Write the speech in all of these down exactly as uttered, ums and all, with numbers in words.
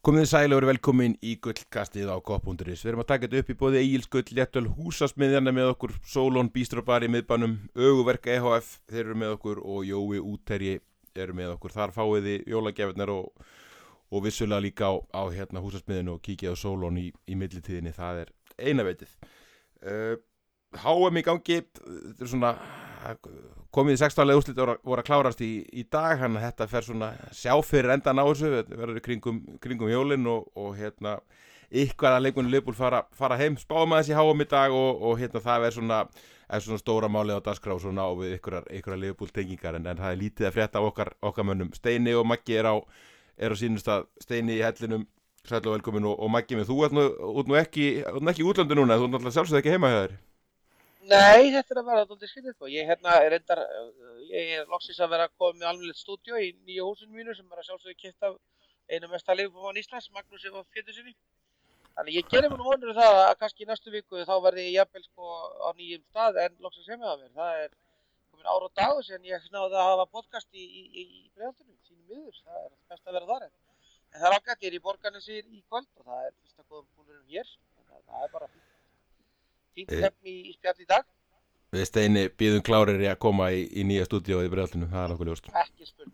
Komið þið sæl og verið velkomin í gullkastið á kopp punktur is. Við erum að taka þetta upp í boði Egils Gull, Léttöl, Húsasmiðjana með okkur, Solon, Bístróbar í miðbænum, Öguverk E H F, þeir eru með okkur og Jói Útherji eru með okkur. Þar fáið þið jólagjafirnar og, og vissulega líka á, á hérna, Húsasmiðjunu og kíkið á Solon í, í millitíðinni, það er eina veitið. Uh, H M í gangi, þetta er svona komið í sextán liða úrslit voru, voru að klárast í, í dag, hann að þetta fer svona sjá fyrir endan á þessu, þetta verður kringum, kringum jólin og, og hérna eitthvað að leikmunni Liverpool fara, fara heim, spáum aðeins í H M í dag og, og hérna það er svona, er svona stóra málið á dagskrá svona á við ykkurar, ykkurar Liverpool tengingar en, en það er lítið að frétta af okkar, okkar mönnum. Steini og Maggi er á, er á sínum stað, Steini í hellinum, sæll og velkomin og, og Maggi með þú ert nú, út nú ekki, út nú ekki í útlöndum núna, þú ert náttúrulega sjálfsögðu ekki heima hjá þér. Nei, þetta er að vera dálítið skrítið sko. Ég hérna er reyndar, ég er loksins að vera komið með almennilegt stúdíó í nýja húsinu mínu sem er að sjálfsögðu keypt af einu mesta Liverpool-mann Íslands, Magnúsi Péturssyni. Þannig ég gerir mér nú vonur um það að kannski í næstu viku þá verði ég jafnvel sko á nýjum stað en loksins heima það mér. Það er komin ár og dagur síðan ég náði að hafa podcast í, í, í, í Breiðholtinu, sínum miður. Það er best að vera þar en. En það er ágætt, ég er í Borgarnesi í kvöld og það er fyrsta góðum púlurum hér. Það, það er bara fínt. Fínt hefni í spjall í dag. Við Steini býðum klárir í að koma í, í nýja stúdíóið í Breiðholtinu, það er okkur ljóst. Ekki spurning.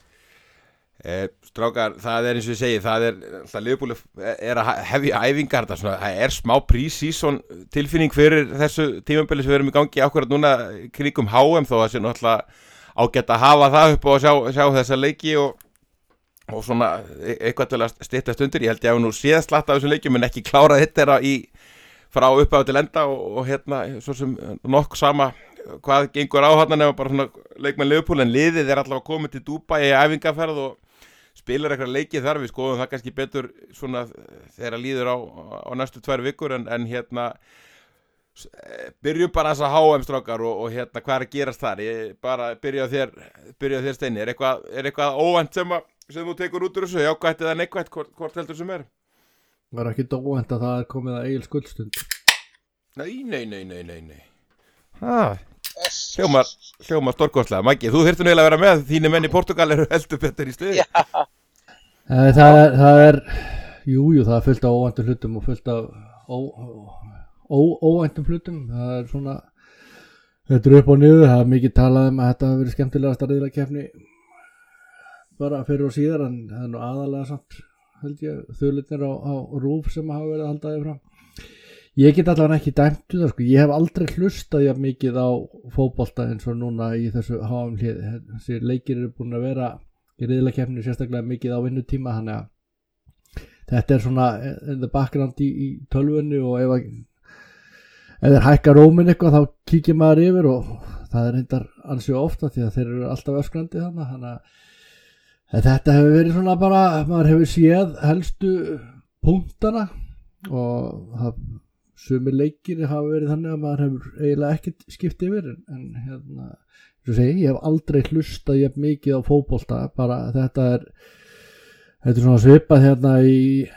Eh, strákar, það er eins og ég segi, það er, alltaf Liverpool er að hefja æfingar, það, svona, það er smá pre-season tilfinning fyrir þessu tímabili sem við erum í gangi ákveðat núna kringum H M þó að sé náttúrulega ágætt að hafa það upp og sjá, sjá þessa leiki og, og svona eitthvað til að stytta stundir. Ég held ég að nú séð slatt af þessum leikjum en ekki klárað þetta í frá upphafi til enda og, og hérna svo sem nokk sama hvað gengur á hérna nema bara svona leikmenn Liverpool en liðið er allavega komið til Dubai í æfingaferð og spilar eitthvað leikið þar, við skoðum það kannski betur svona þegar líður á, á næstu tvær vikur en, en hérna byrjum bara þess að H M strákar og, og hérna hvað er að gerast þar, ég bara byrja á þér, byrja á þér Steini, er eitthvað, er eitthvað óvænt sem, að, sem þú tekur út úr þessu, jákvætt eða neikvætt, hvort, hvort heldur sem er? Var ekki óvænt að það er komið að Egils Gullstund. Nei, nei, nei, nei, nei, nei. Ah, hljómar, hljómar stórkostlega. Maggi, þú þyrftir nú eiginlega að vera með, þínu menn í Portugal eru heldur betur í stuði. Já. Það er, það er, jú, jú, það er fullt af óvæntum hlutum og fullt af ó, ó, óvæntum hlutum. Það er svona, þetta er upp og niður, það er mikið talað um að þetta hafi verið skemmtilegast að riðlakeppni bara fyrir og síðar en það er nú aðalega samt. Held ég, þauðlutnir á, á rúf sem hafa verið að halda þig fram. Ég get allavega ekki dæmt það sko, ég hef aldrei hlustað jafn mikið á fótbolta eins og núna í þessu H M hliði. Þessi leikir eru búin að vera í riðlakeppni sérstaklega mikið á vinnutíma, þannig að þetta er svona in the background í, í tölvunni og ef að ef þeir hækka rómin eitthvað þá kíkir maður yfir og það er reyndar ansi ofta því að þeir eru alltaf öskrandi þarna, þannig að þetta hefur verið svona bara, maður hefur séð helstu punktana og það, sumir leikir hafa verið þannig að maður hefur eiginlega ekkert skipt yfir en, en hérna, svo segi, ég hef aldrei hlustað jafn mikið á fótbolta, bara þetta er, þetta er svona svipað hérna í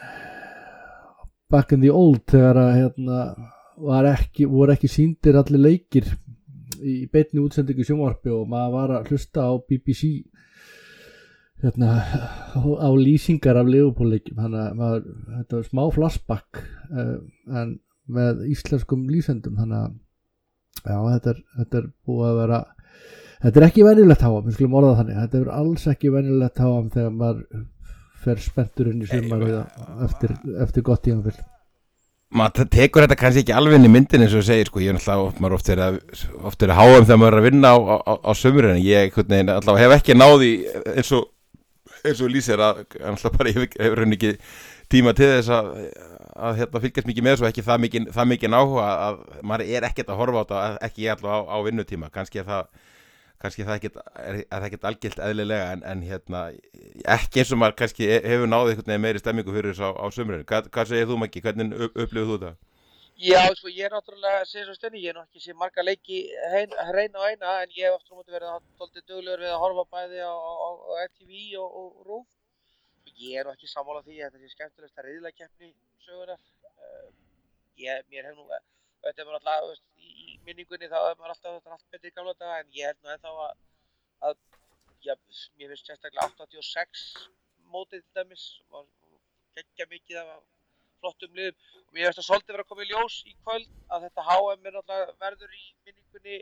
back in the old þegar að hérna var ekki, voru ekki sýndir allir leikir í beinni útsendingu sjónvarpi og maður var að hlusta á B B C hérna á lýsingar af Liverpool-leikjum, þannig að maður, þetta var smá flashback uh, en með íslenskum lýsendum, þannig að já, þetta er, þetta er búið að vera þetta er ekki venjulegt H M, við skulum orða þannig, þetta er alls ekki venjulegt H M þegar maður fer spenntur inn í sumarið eftir, eftir gott tímabil. Maður tekur þetta kannski ekki alveg inn í myndin eins og þú segir, sko, ég er náttúrulega, maður oft er að, oft er að H M þegar maður er að vinna á, á, á sömurinn, ég hvernig, allavega hef ekki náði eins og eins og lýsir að alltaf bara ég hefur henni ekki tíma til þess að, að hérna, fylgjast mikið með þessu og ekki það mikið, það mikið áhuga að maður er ekkert að horfa á þetta, ekki alltaf á, á vinnutíma, kannski er það kannski það ekkert, er, er það ekkert algilt eðlilega en, en hérna, ekki eins og maður kannski hefur náðið einhvern veginn meiri stemmingu fyrir þessu á, á sömurinn. Hvað, hvað segir þú Maggi, hvernig upplifir þú þetta? Já, sko, ég er náttúrulega, segir svo Steini, ég er náttúrulega ekki sé marga leiki hreina og eina, en ég hef aftur á móti verið svolítið duglegur við að horfa bæði á, á, á M T V og, og RÚV. Ég er nú ekki sammála því að þetta sé skemmtilegsta riðlakeppni sögunar. Uh, ég, mér hef nú, þetta er maður alltaf, í, í minningunni þá er maður alltaf allt betur í gamla daga, en ég held nú ennþá að, að já, mér finnst sérstaklega áttatíu og sex mótið til dæmis, var geggja mikið af flottum liðum og mér finnst það svolítið vera að koma í ljós í kvöld að þetta H M er náttúrulega verður í minningunni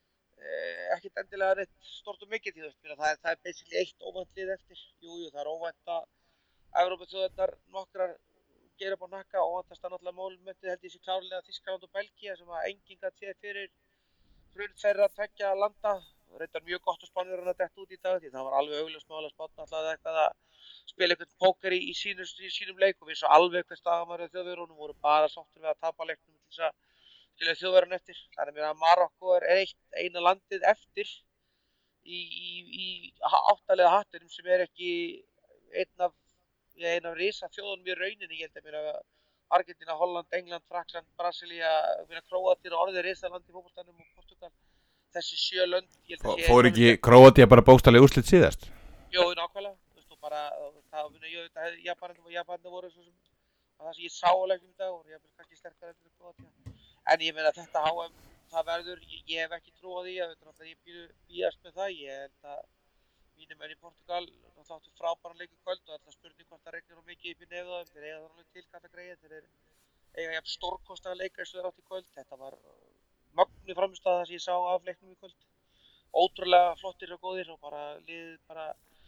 eh, ekkert endilega neitt stort og mikið því það er, það er basically eitt óvænt lið eftir jújú, jú, það er óvænt að Evrópuþjóðirnar nokkrar gera upp á hnakka óvæntast að náttúrulega mólmöntið held ég sé klárlega Þýskaland og Belgía sem að enginn gat séð fyrir hrun þeirra tveggja landa reyndar mjög gott að Spánverjar að detta út í dag því það var alveg augljóst mál að Spánn ætlaði eitthvað að spila eitthvað póker í, í, sínum, í sínum leik og við svo alveg eitthvað staðamæri á þjóðverjunum voru bara sáttur við að tapa leiknum til þess að skilja þjóðverjun eftir. Þannig að Marokko er eitt eina landið eftir í, í, í áttalega hattinum sem er ekki einn af, einn af risa þjóðunum í rauninni. Ég held að mér að Argentína, Holland, England, Frakkland, Brasilía, Króatía og orðið risaland í fótboltanum og Portugal. Þessi sjö lönd fór ekki Króatía bara bókstaflega úrslit síðast? Jú, nákvæmlega, þú veist, og bara það, ég veit að Japanir og Japanir voru svo sem að það sem ég sá á leiknum í dag og ég er kannski sterkar eftir Króatía en ég meina þetta H M, það verður ég, ég hef ekki trú á því, ég veit náttúrulega ég býðu bíast með það, ég held að mínum menn í Portugal þáttu frábæran leik í kvöld og alltaf spurning hvort það regnir of mikið upp í nefðu á þeim, þeir eiga það alveg til kalla greið, þeir eiga jafn stórkostnaða leikar sem þeir átt í kvöld, þetta var magni framistæða sem ég sá af leiknum í kvöld ótrúlega flottir og góðir og bara liðið bara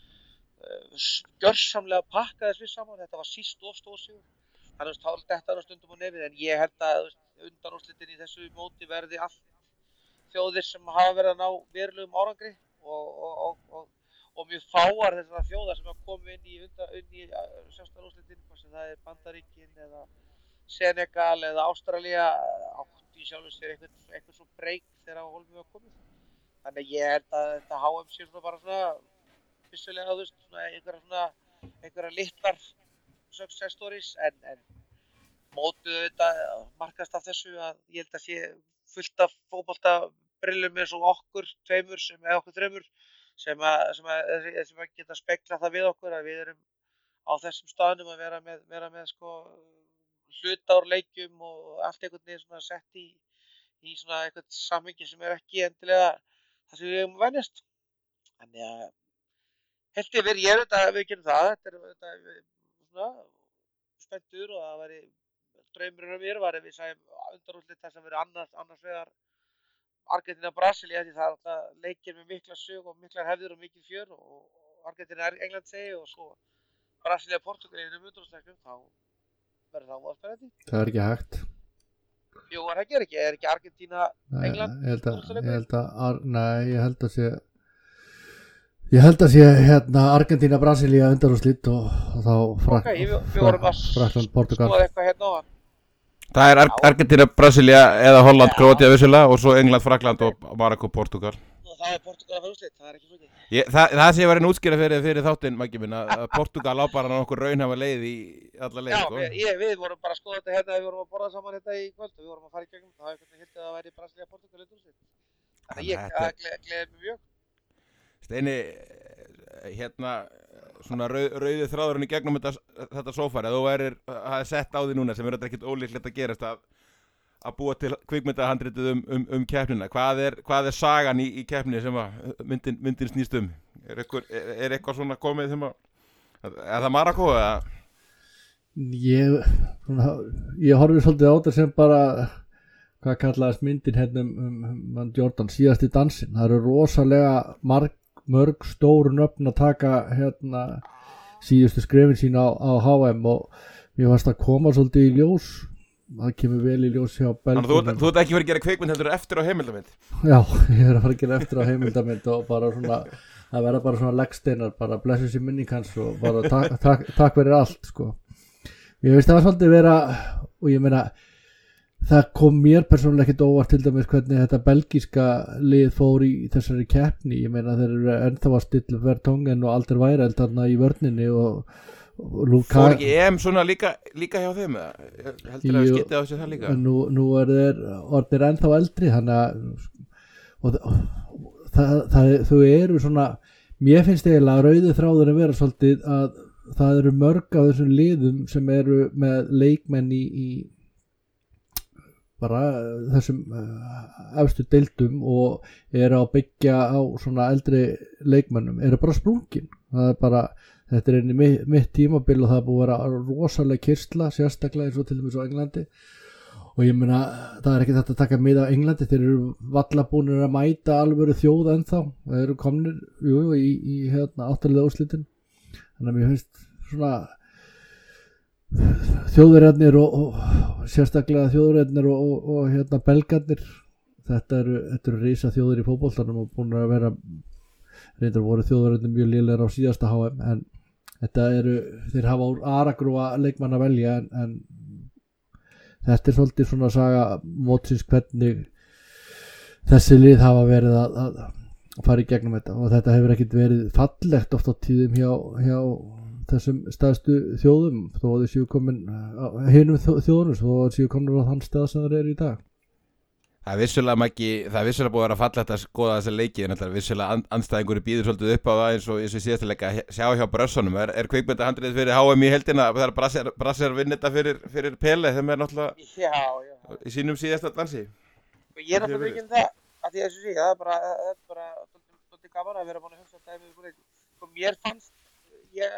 uh, gjörsamlega pakkaði svið saman þetta var síst of stór sigur þannig að þetta er stundum á nefið en ég held að undanúrslitin í þessu móti verði allt þjóðir sem hafa verið að ná verulegum árangri og, og, og, og, og mjög fáar þessara þjóðar sem hafa komið inn í, undan, inn í sextán-úrslitin sem það er Bandaríkin eða Senegal eða Ástralía átt í sjálfum sér eitthvað, eitthvað svo breyk þegar á hólmið var komið. Þannig ég held að þetta H M sé svona bara svona vissulega þú veist svona einhverja svona einhverja litlar success stories en, en mótuðu þetta markast af þessu að ég held að sé fullt af fótbolta brillum eins og okkur tveimur sem eða okkur þreimur sem að, sem að, sem að geta speglað það við okkur að við erum á þessum staðnum að vera með, vera með sko hluta úr leikjum og allt einhvern veginn svona sett í, í svona eitthvað samhengi sem er ekki endilega það sem við hefum að venjast. Þannig að held ég verið, ég er þetta að við gerum það, þetta er þetta svona spenntur og það væri draumurinn af mér var ef við sæjum undanúrslit þess að vera annars, annars vegar Argentína Brasilía því það er alltaf leikir með mikla sög og miklar hefðir og mikið fjör og Argentína England segi og svo Brasilía Portugal í einum undanúrsleiknum þá verður það óa spennandi. Það er ekki hægt. Jú, er ekki, er ekki, er ekki Argentína England? Nei, ég held að, ég held að, nei, ég held að sé, ég held að sé hérna Argentína Brasilía undanúrslit og, og þá Frak, okay, við, við Frak, Frakkland Portugal. Skoða eitthvað hérna á hann. Það er Ar Argentína Brasilía eða Holland Króatía vissulega og svo England Frakkland og Marokko Portugal. Og það er Portugal að fara úrslit, það er ekki flókið. Ég, það, það sé ég var einn útskýra fyrir, fyrir þáttinn, Maggi minn, að Portugal á bara nokkur raunhafa leið í alla leið, Já, sko. við, ég, við vorum bara að skoða þetta hérna, við vorum að borða saman þetta í kvöld og við vorum að fara í gegnum, það hefði hvernig hildið að það væri Brasilía Portugal undanúrslit. Þannig ég, það gleði mig mjög. Steini, hérna, svona rauð, rauði þráðurinn í gegnum þetta, þetta sófari, að þú værir að setja á því núna sem er þetta ekkert ólíklegt að gerast að að búa til kvikmyndahandritið um, um, um keppnina. Hvað er, hvað er sagan í, í keppni sem að myndin, myndin snýst um? Er eitthvað, er, er eitthvað svona komið sem að, er það Marokko eða? Ég, svona, ég horfði svolítið á þetta sem bara, hvað kallaðist myndin hérna um, um, um Jordan, síðast í dansinn. Það eru rosalega marg, mörg stóru nöfn að taka hérna síðustu skrefin sín á, á H M og mér fannst að koma svolítið í ljós. Það kemur vel í ljós hjá Belgíum. Þannig að þú ert ekki verið að gera kvikmynd heldur eftir á heimildamynd? Já, ég er að fara að gera eftir á heimildamynd og bara svona, það verða bara svona leggsteinar, bara blessu sér minning hans og bara takk tak, tak fyrir allt, sko. Ég veist það var svolítið vera, og ég meina, það kom mér persónulega ekkert óvart til dæmis hvernig þetta belgíska lið fór í þessari keppni. Ég meina þeir eru ennþá að stilla Vertonghen og Alderweireld þarna í vörninni og Luka... Fór ekki E M svona líka, líka hjá þeim eða? Heldur að skitið á þessu það líka? Nú, nú er þeir orðnir ennþá eldri þannig að og, og, það, það, þau eru svona mér finnst eiginlega að rauði þráður að vera svolítið að það eru mörg af þessum liðum sem eru með leikmenn í, í bara þessum efstu deildum og eru að byggja á svona eldri leikmennum eru bara sprungin það er bara þetta er einnig mitt, mitt tímabil og það er búið að vera rosalega kyrsla sérstaklega eins og til dæmis á Englandi og ég meina það er ekki þetta að taka mið af Englandi, þeir eru vallabúnir að mæta alvöru þjóð ennþá, þeir eru komnir jú, í, í hérna, áttalega úrslitin þannig að mér finnst svona þjóðverjarnir og, og sérstaklega þjóðverjarnir og, og, og hérna belgarnir þetta eru, þetta eru risa þjóðir í fótboltanum og búin að vera reyndar voru þjóðverjarnir mjög lélegir á síðasta H M en þetta eru, þeir hafa úr aragrúa leikmann að velja en, en þetta er svolítið svona saga mótsins hvernig þessi lið hafa verið að, að fara í gegnum þetta og þetta hefur ekkert verið fallegt oft á tíðum hjá, hjá þessum stærstu þjóðum þó að þau séu komin hinum þjóðunum þó að þau séu komin á þann stað sem þeir eru í dag. Það er vissulega ekki, það er vissulega búið að vera fallegt að skoða þessa leiki en það er vissulega and, andstæðingur býður svolítið upp á það eins og eins og síðast leika sjá hjá Brössunum. Er, er kvikmyndahandrið fyrir H M í heldina það er brassar, brassar vinna þetta fyrir, fyrir Pele þeim er náttúrulega já, já. í sínum síðasta dansi. Ég er náttúrulega ekki um það að því að þessu sé, það er bara, það er bara svolítið gaman að vera búin að hugsa þetta með ykkur eitthvað. Og mér fannst, ég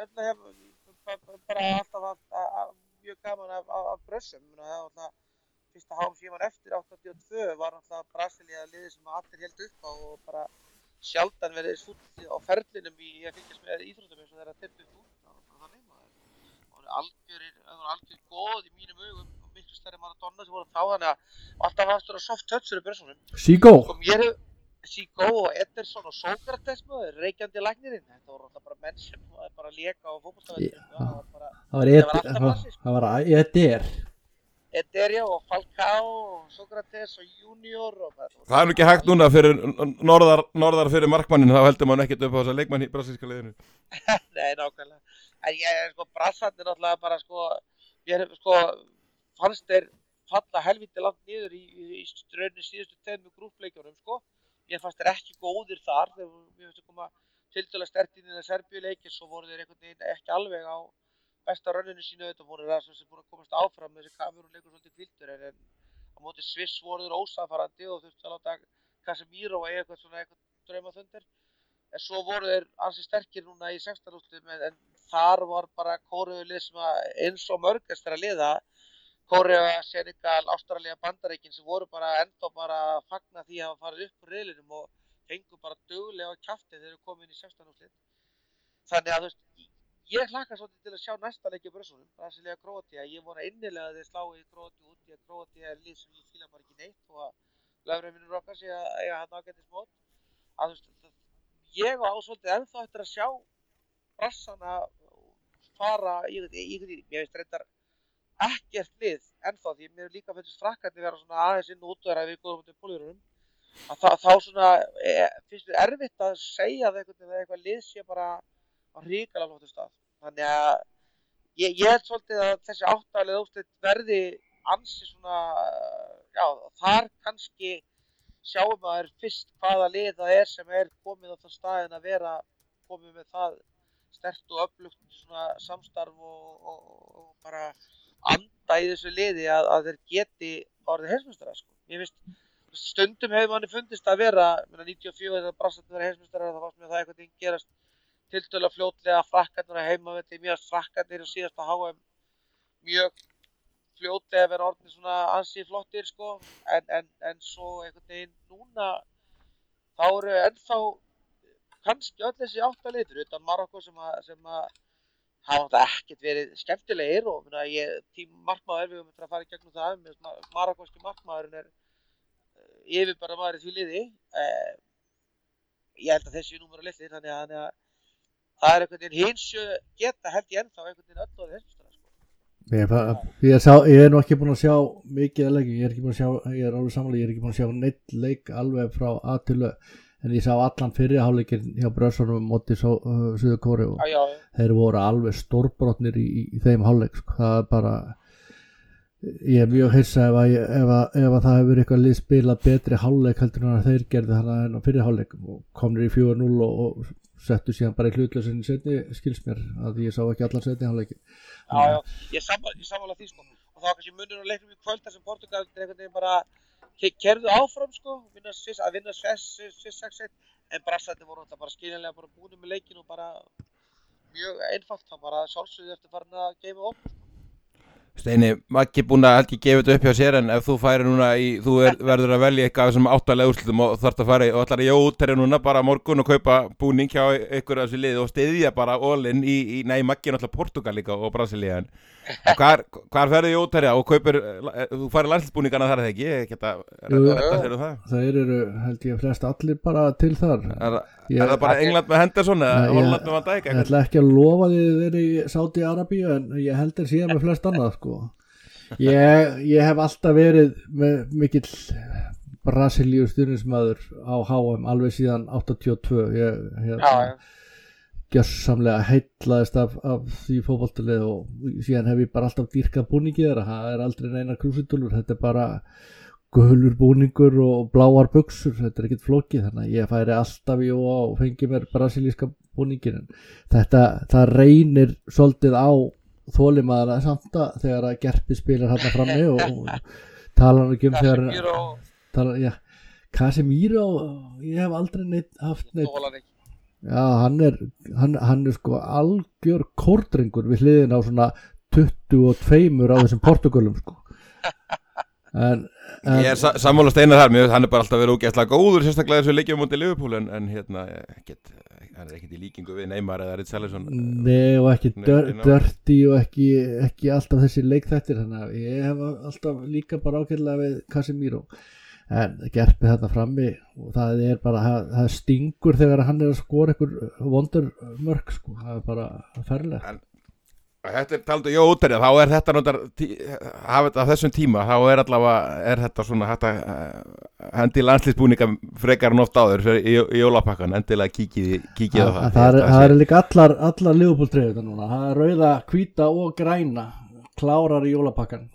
hef bara alltaf haft mjög gaman af, af, af Brössum, það var alltaf fyrsta H M sem var eftir áttatíu og tvö var náttúrulega Brasilía liðið sem allir héldu upp á og bara sjaldan verið fúll á ferlinum í að fylgjast með íþróttum eins og þeirra tippið út og þannig og það var algjörir, það var algjör góð í mínum augum og miklu stærri Maradona sem voru þá þannig að alltaf hafði soft touch fyrir Brössunum. Sigó og mér hef Sigó og Ederson og Sókrates maður, reykjandi læknirinn þetta voru alltaf bara menn sem bara léka á fótboltavellinum það var bara, það var það var Eder Ederja og Falcao og Sókrates og Junior og það er nú ekki hægt núna fyrir norðar, norðar fyrir markmannin þá heldur maður ekkert upp á þessa leikmann í brasilíska liðinu. Nei, nákvæmlega. En ég er sko brassarnir náttúrulega bara sko ég hef sko fannst þeir falla helviti langt niður í, í, í ströðinu síðustu tveimur grúppleikjunum sko. Ég fannst þeir ekki góðir þar þegar við höfum koma tiltölulega sterkt inn í það Serbíuleiki svo voru þeir einhvern veginn ekki alveg á besta rönninu sínu auðvitað voru það sem búin að komast áfram með þessi Kamerúnleikur svolítið kvildur en, en á móti Sviss voru þeir ósamfærandi og þurftu að láta Casemiro eða eitthvað svona eitthvað draumaþundir en svo voru þeir ansi sterkir núna í sextán úrslitum en, en þar var bara Kóreuulið sem eins og mörgast er að liða Kórea, Senegal, Ástralía, Bandaríkin sem voru bara ennþá bara að fagna því að hafa farið upp úr riðlinum og fengu bara duglega á kjafti þegar þeir komu inn í sextán úrslit. Þannig að þú veist ég hlakka svolítið til að sjá næsta leik í Brössunum, Brasilía Króatía. Ég vona innilega að þeir slái Króatíu út, því að Króatía er lið sem ég fíla bara ekki neitt og að lögreiminnur okkar sé að eiga hann ágætis mót. Að þú veist, ég á svolítið ennþá eftir að sjá brassana fara í einhvern ég veist reyndar ekkert lið ennþá því mér líka finnst frakkarnir vera svona aðeins inn og út og þeirra við góðum út í pólurunum. Að það, þá svona e, finnst mér erfitt að segja að eitthvað, eitthvað lið sé bara á hrikalega flottum stað. Þannig að ég, ég held svolítið að þessi áttalega úrslit verði ansi svona, já, þar kannski sjáum maður fyrst hvaða lið það er sem er komið á það staðin að vera komið með það sterkt og öflugt svona samstarf og, og, og bara anda í þessu liði að, að þeir geti orðið heimsmeistara, sko. Ég finnst stundum hefur manni fundist að vera, minna níutíu og fjögur þegar Brassarnir vera heimsmeistara það fannst mér það eitthvað ting gerast tiltölulega fljótlega frakkarnir að heimavelli mjög frakkarnir og síðasta H M mjög fljótlega vera orðin svona ansi flottir sko en, en, en svo einhvern veginn núna þá eru ennþá kannski öll þessi átta litur utan Marokko sem að, sem að hafa ekkert verið skemmtilegir og minna, ég, tím markmaður við höfum að fara í gegnum það Marokkoski markmaðurinn er yfir bara maður í því liði eh, ég held að þessi númer er litlir þannig að, að það er einhvern veginn hinsjö geta held ég ennþá einhvern veginn öll og heimsmeistara sko. Ég, ég, sá, ég er nú ekki búin að sjá mikið að leik, ég er ekki búin að sjá, ég er alveg samanlega, ég er ekki búin að sjá neitt leik alveg frá A til Ö, en ég sá allan fyrri hálfleikinn hjá Brössunum móti uh, Suður Kóreu og já, já. Þeir voru alveg stórbrotnir í, í, í þeim hálfleik, sko. Það er bara, ég er mjög hissa ef að, ef að, ef að það hefur eitthvað lið spilað betri hálfleik heldur en að þeir gerði þannig en á fyrri hálfleik og komnir í fjögur núll og, og settu síðan bara í hlutlausinni setni skils mér að ég sá ekki allan setni hálfleikin. Já, já, ég sammála, sammála því sko og þá kannski munur á leiknum í kvölda sem Portugal einhvern veginn bara kerðu áfram sko, vinna Sviss, að vinna Sviss sex eitt en Brassarnir voru alltaf bara skiljanlega bara búin með leikin og bara mjög einfalt, þá bara sjálfsögðu eftir farin að geima upp. Steini, Maggi búin að held ég gefa þetta upp hjá sér en ef þú færi núna í, þú er, verður að velja eitthvað sem áttalega úrslitum og þarft að fara í og ætlar að jóa útterri núna bara morgun og kaupa búning hjá ykkur af þessu liði og styðja bara all-in í, í, nei, Maggi er náttúrulega Portugal líka og Brasilía en hvar, hvar ferðu í útterri og kaupir, þú færi landsliðsbúningana þar eða ekki, ég geta rætta þér um það? Það eru, held ég, flest allir bara til þar. Er, ég, er það bara England með Henderson eða Holland með Van Dijk? Ég ætla ekki að lofa því að þið eru í Saudi-Arabíu en ég heldur síðan með flest annað sko. Ég, ég hef alltaf verið með mikill Brasilíu stuðningsmaður á H M alveg síðan áttatíu og tvö. Ég hef gjörsamlega heillaðist af, af því fótboltalið og síðan hef ég bara alltaf dýrkað búningi þeirra. Það er aldrei neina krúsitúlur, þetta er bara gulur búningur og bláar buxur, þetta er ekkert flókið, þannig að ég færi alltaf í og á og fengi mér brasilíska búningin. Þetta, það reynir svolítið á þolimaðana samt að þegar að Gerpi spilar hérna frammi og, og tala hann ekki um þegar tala, já, Casemiro, ég hef aldrei neitt haft neitt. Já, hann er, hann, hann er sko algjör kórdrengur við hliðin á svona tuttugu og tvö á þessum Portugalum sko. En, en ég er sa sammála Steinar þar, mér hann er bara alltaf verið ógeðslega góður sérstaklega þessu leikjum mútið Liverpool en, en hérna, ekkert, hann er ekkert í líkingu við Neymar eða Richarlison. Nei og ekki dirty og ekki, ekki alltaf þessi leikþættir, þannig að ég hef alltaf líka bara ágætlega við Casemiro. En Gerpi þetta frammi og það er bara, það, það stingur þegar hann er að skora einhver vondurmörk sko, það er bara ferlega. En þetta er taldu, jó útterja, þá er þetta náttúrulega, hafa þetta á þessum tíma, þá er allavega, er þetta svona hægt að hendi landslýsbúninga frekar en oft áður í, í jólapakkan, endilega kíkið, kíkið á það. Það er, það er líka allar, allar Liverpool-treyjurnar núna, það er rauða, hvíta og græna, klárar í jólapakkan.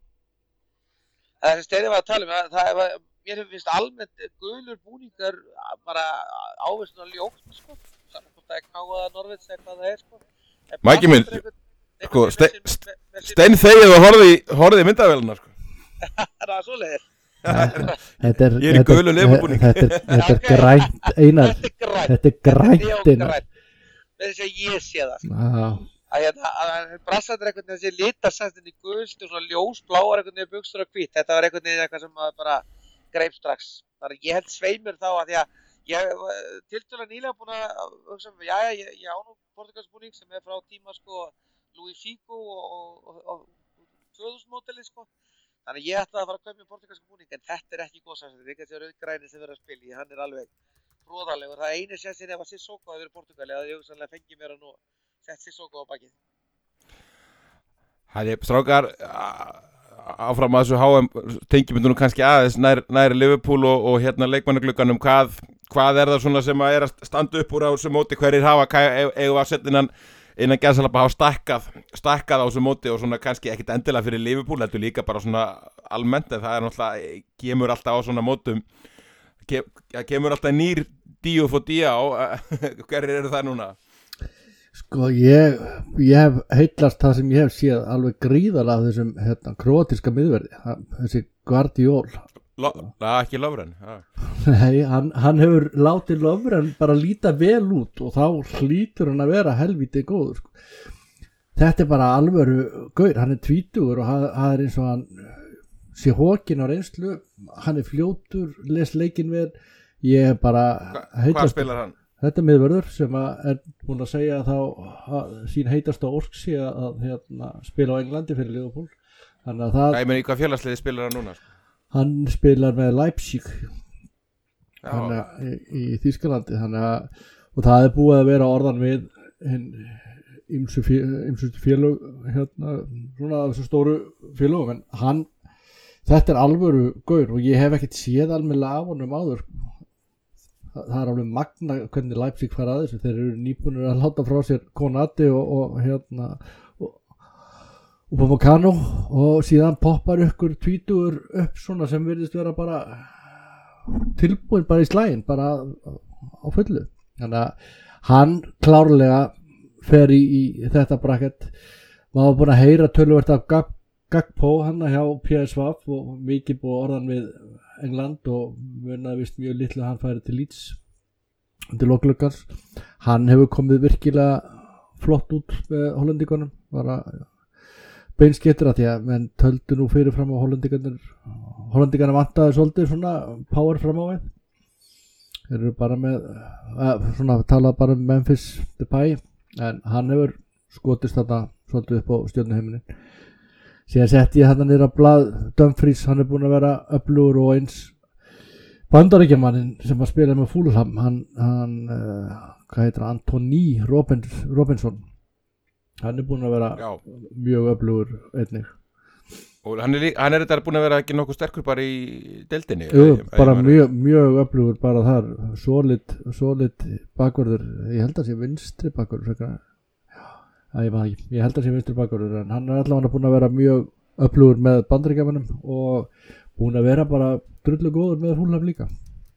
Það er sem Steini var að tala um, það er, mér finnst almennt gulur búningar bara áversna ljótt, sko, saman hvort það er káða Norveits eða hvað það er, sko. Mæki minn, sko, Stein þegið og horfði, horfði í myndavélarnar, sko. Það er svoleiðis. Þetta er, ég er í gulu Liverpool-búning. Þetta, þetta er grænt, Einar, þetta er grænt, Einar. Með þess að ég sé það, sko. Já. Að hérna, að brassandur einhvern veginn þessi litasæstin í gult og svona ljósbláar einhvern veginn buxur og hvít, þetta var einhvern veginn eitthvað sem maður bara greip strax. Þannig ég held sveimur þá að því að ég tiltölulega nýlega búin að hugsa um, já, ég, ég á nú portugalsbúning sem er frá tíma sko Luis Figo og, og, og tvö þúsund módelið sko. Þannig ég ætlaði að fara að kaupa mér portugalska búning en þetta er ekki góð sæstin, þetta er ekki rauðgræni sem verður að spila í, hann er alveg hróðalegur. Það eini sérsinn ef að Sissoko hefur verið Portugali að ég hugsanlega fengi mér að nú sett Sissoko á bakið. Það er strákar áfram að þessu H M tengjumyndunum kannski aðeins nær, nær Liverpool og, og hérna leikmannaglugganum, hvað, hvað er það svona sem að er að standa upp úr á þessu móti, hverjir hafa eigum að setja innan, innan gæðsalapa hafa stakkað, stakkað á þessu móti og svona kannski ekkit endilega fyrir Liverpool, þetta líka bara svona almennt en það er náttúrulega, kemur alltaf á svona mótum, kem, kemur alltaf nýr díu fór díu á, hverjir eru það núna? Sko ég, ég hef heitlast það sem ég hef séð alveg gríðarlega af þessum hérna, króatíska miðverði, þessi Guardiol. Lo, na, ekki Lovren. Ah. Nei, hann, hann hefur látið Lovren bara líta vel út og þá hlýtur hann að vera helvítið góður. Sko. Þetta er bara alvöru gaur, hann er tvítugur og hann, hann er eins og hann sé hókin á reynslu, hann er fljótur, les leikinn vel, ég hef bara Hva, hvað spilar hann? Þetta er miðvörður sem er búin að segja þá að sín heitasta ósk sé að hérna, spila á Englandi fyrir Liverpool. Þannig að það... Ég meni, í hvað félagsliði spilar hann núna? Hann spilar með Leipzig þannig að, í, í Þýskalandi. Þannig að, og það er búið að vera orðan við ýmsu félög, hérna, svona þessu stóru félögum. En hann, þetta er alvöru gaur og ég hef ekkert séð almennilega af honum áður. Það er alveg magna hvernig Leipzig fara að þessu, þeir eru nýbúnir að láta frá sér Konati og, og hérna og, og Upamecano og síðan poppar ykkur tvítugur upp svona sem virðist vera bara tilbúin bara í slægin, bara á fullu. Þannig að hann klárlega fer í, í þetta bracket. Maður var búin að heyra töluvert af Gag, Gagpo hann hjá P S V og mikið búið orðan við England og munaði vist mjög litlu að hann færi til Leeds til loklukkans. Hann hefur komið virkilega flott út með Hollendingunum, bara beinskettir að því að menn töldu nú fyrir fram á Hollendingarnir Hollendingarnir vantaði svolítið svona power fram á við. Þeir eru bara með að, svona talað bara um Memphis Depay, en hann hefur skotist þarna svolítið upp á stjörnuheiminin. Síðan setti ég þarna niður á blað Dumfries, hann er búinn að vera öflugur og eins Bandaríkjamaðurinn sem að spila með Fulham, hann, hann uh, hvað heitir hann, Anthony Robins, Robinson, hann er búinn að vera Já. mjög öflugur einnig. Og hann er, lí- hann er þetta búinn að vera ekki nokkuð sterkur bara í deildinni. Jú, Ef- ef bara ég man mjög, mjög öflugur bara þar, solid, solid bakvörður, ég held að sé vinstri bakvörður, frekar. Já, ég, man ekki. ég held að sé vinstri bakvörður, en hann er allavega búinn að vera mjög öflugur með Bandaríkjamönnum og búinn að vera bara drullu góður með Fulham líka.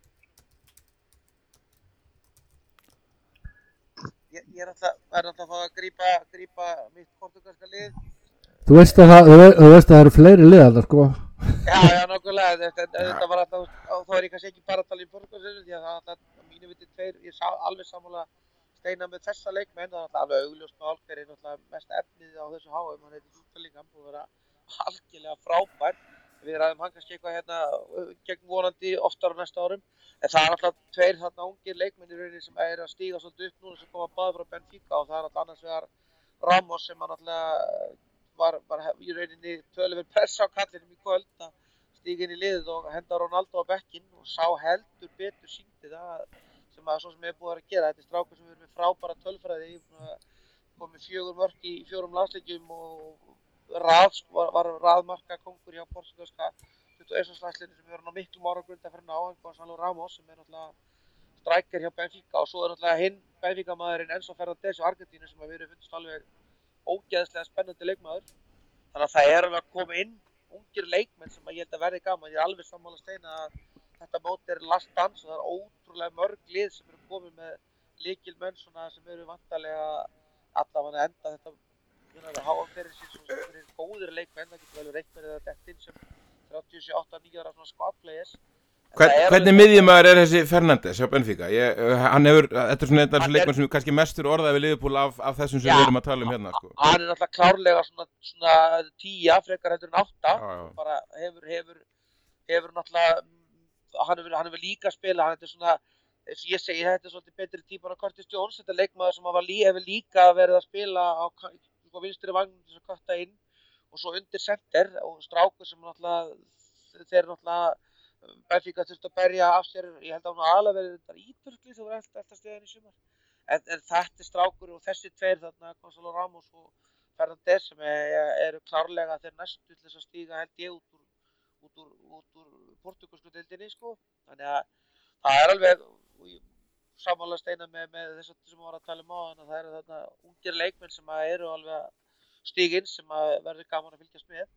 Ég, ég er alltaf, er alltaf að fá að grípa, grípa mitt portugalska lið. Þú veist að það, þú ve- þú veist að það eru fleiri liðar, sko. Já, já, nokkulega, þetta, þetta var alltaf, og þá er ég kannski ekki bara að tala um portugalsinu, því að það er alltaf, mínu viti tveir, ég sá alveg sammála Steina með þessa leikmenn, það er alltaf alveg augljóst með Hver er náttúrulega mest efnið á þessu H M, hann heitir Jútaling, hann búið að vera algjörlega frábær. Við ræðum hann kannski eitthvað hérna gegn vonandi oftar á næsta árum, en það er alltaf tveir þarna ungir leikmenn í rauninni sem er að stíga svolítið upp núna sem koma báðir frá Benfica, og það er alltaf annars vegar Ramos sem hann alltaf var, var í rauninni töluverð pressa á kallinum í kvöld að stíga inn í liðið og henda Ronaldo á bekkinn, og sá heldur betur sýndi það sem að svo sem ég er búið að vera að gera. Þetta er strákur sem er með frábæra tölfræði, komið fjögur mörk í fjórum landsleikjum og rað, var, var raðmarka kongur hjá portugalska tuttugu og eins landsliðinu sem hefur hann á miklum árangur undanfarið á, Gonçalo Ramos sem er náttúrulega strækir hjá Benfica, og svo er náttúrulega hinn Benfica maðurinn Enzo Fernandez á Argentínu sem að verið fundist alveg ógeðslega spennandi leikmaður. Þannig að það er alveg að koma inn ungir leikmenn sem að ég held að verði gaman. Ég er alveg sammála Steina að þetta mót er last dance og það er ótrúlega mörg lið sem eru komið með lykilmenn svona sem eru vantarlega allavega að enda þetta að H M fyrir sín sem eru góðir leikmenn, það getur vel reiknað eða dett inn sem þrjátíu og sjö átta níu ára svona squad players. Hvern, hvernig miðjumaður er þessi Fernandes hjá Benfica? Ég, hann hefur, þetta er svona einn af þessum leikmenn sem er kannski mestur orðað við Liverpool af, af þessum sem Já, við erum að tala um hérna, sko. Hann er náttúrulega klárlega svona, svona tíja frekar heldur en átta, Já, já. bara hefur, hefur, hefur náttúrulega, hann hefur, hann hefur líka spilað, hann er svona, eins og ég segi, þetta er svolítið betri típan af Curtis Jones, þetta er leikmaður sem hafa lí, hefur líka verið að spila á sko, vinstri vagnum til að kötta inn og svo undir center og strákur sem náttúrulega, þeir náttúrulega Benfica þurfti að berja af sér, ég held að hún aðalega verið þetta íturkli sem var eftir stöðin í sumar. En, en þetta er strákur og þessi tveir þarna, Gonçalo Ramos og Fernandes sem er, eru klárlega þeir næstu til þess að stíga held ég út úr, út úr, út úr portugalsku deildinni sko. Þannig að það er alveg, sammála Steina með, með þess að sem við varum að tala um á, þannig að það eru þarna ungir leikmenn sem eru alveg að stíga inn sem að verður gaman að fylgjast með.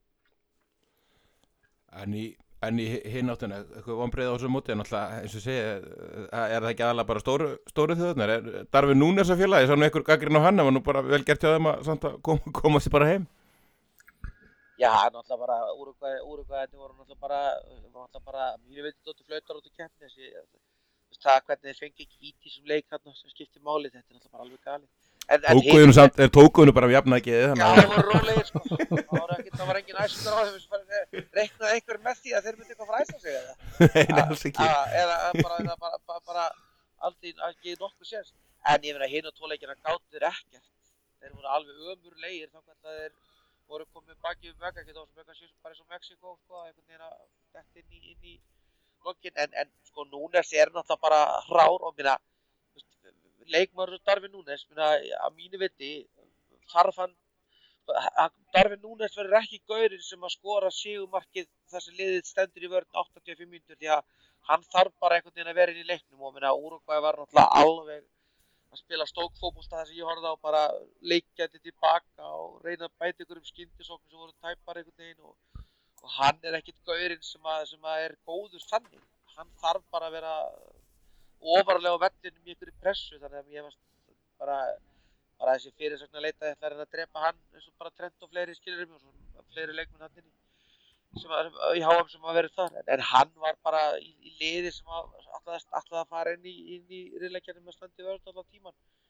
En í, en í hinn áttina, eitthvað vonbreið á þessu móti, en náttúrulega, eins og segja, er það ekki aðalega bara stóru, stóru þjóðurnar? Er Darwin Núñez að félagi, ég sá nú einhver gagnrýni á hann, það var nú bara vel gert hjá þeim að, samt að koma, koma sér bara heim. Já, náttúrulega bara, Úrugvæ, Úrugvæðinni voru náttúrulega bara, náttúrulega bara, mínu veit þóttu flautar út úr keppni, þessi, það hvernig þeir fengi ekki víti í þessum leik þarna sem skiptir máli, þetta er náttúrulega bara alveg galið. Tókuðinu samt, er tókuðinu bara jafnaðgeði, þannig að... Já, það voru rólegir sko, það var, ekki, það var engin æstur á þeim sem reiknaði einhver með því að þeir myndi eitthvað fræsa sig eða. Nei, alls ekki. Eða bara, eða bara, bara, bara aldrei ekki nokkuð séns. En ég meina hinn og tóleikina gátu þeir ekkert. Þeir voru alveg ömurlegir þannig að þeir voru komið baki um vegg, ekki þá sem eitthvað sér bara eins og Mexiko, sko, einhvern veginn að detta inn í, inn í lokin. En, en sko Núñez er náttúrulega bara hrár og minna, leikmaður Darwin Núñez, minna, að mínu viti, þarf hann, Darwin Núñez verður ekki gaurinn sem að skora sigurmarkið þar sem liðið stendur í vörn áttatíu og fimm mínútur, því að hann þarf bara einhvern veginn að vera inn í leiknum og minna, Úrugvæ var náttúrulega alveg að spila stókfótbolta þar sem ég horfði á bara leikja þetta tilbaka og reyna að bæta ykkur um skyndisóknum sem voru tæpar einhvern veginn og, og hann er ekkert gaurinn sem að, sem að er góður þannig, hann þarf bara að vera ofarlega á vellinum í einhverju pressu, þannig að ég var bara, bara þessi fyrirsögn að leita ætla að reyna að drepa hann eins og bara Trent og fleiri skilurum og svo fleiri leikmenn hann inni sem að, í H M sem að verið þar, en, en hann var bara í, í liði sem að alltaf að fara inn í, inn í riðleikjarnum með standi vörð allan tíman.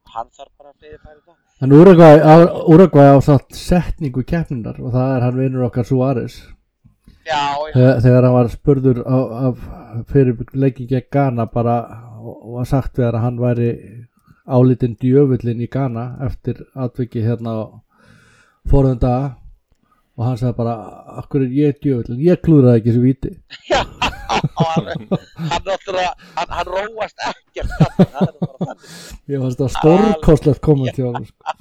hann þarf bara að fleiri færi það. En Úrugvæ á, Úrugvæ á satt setningu keppninar og það er hann vinur okkar Suárez. Já, já. Þegar, þegar hann var spurður á, af fyrir leiki gegn Ghana bara og var sagt við að hann væri álitinn djöfullinn í Ghana eftir atviki hérna á forðum daga og hann sagði bara, akkur er ég djöfullinn, ég klúðraði ekki þessu víti. Já, hann, hann, náttúrulega, hann, hann róast ekkert, það er bara þannig. Ég fannst það stórkostlegt komment hjá hann. Sko.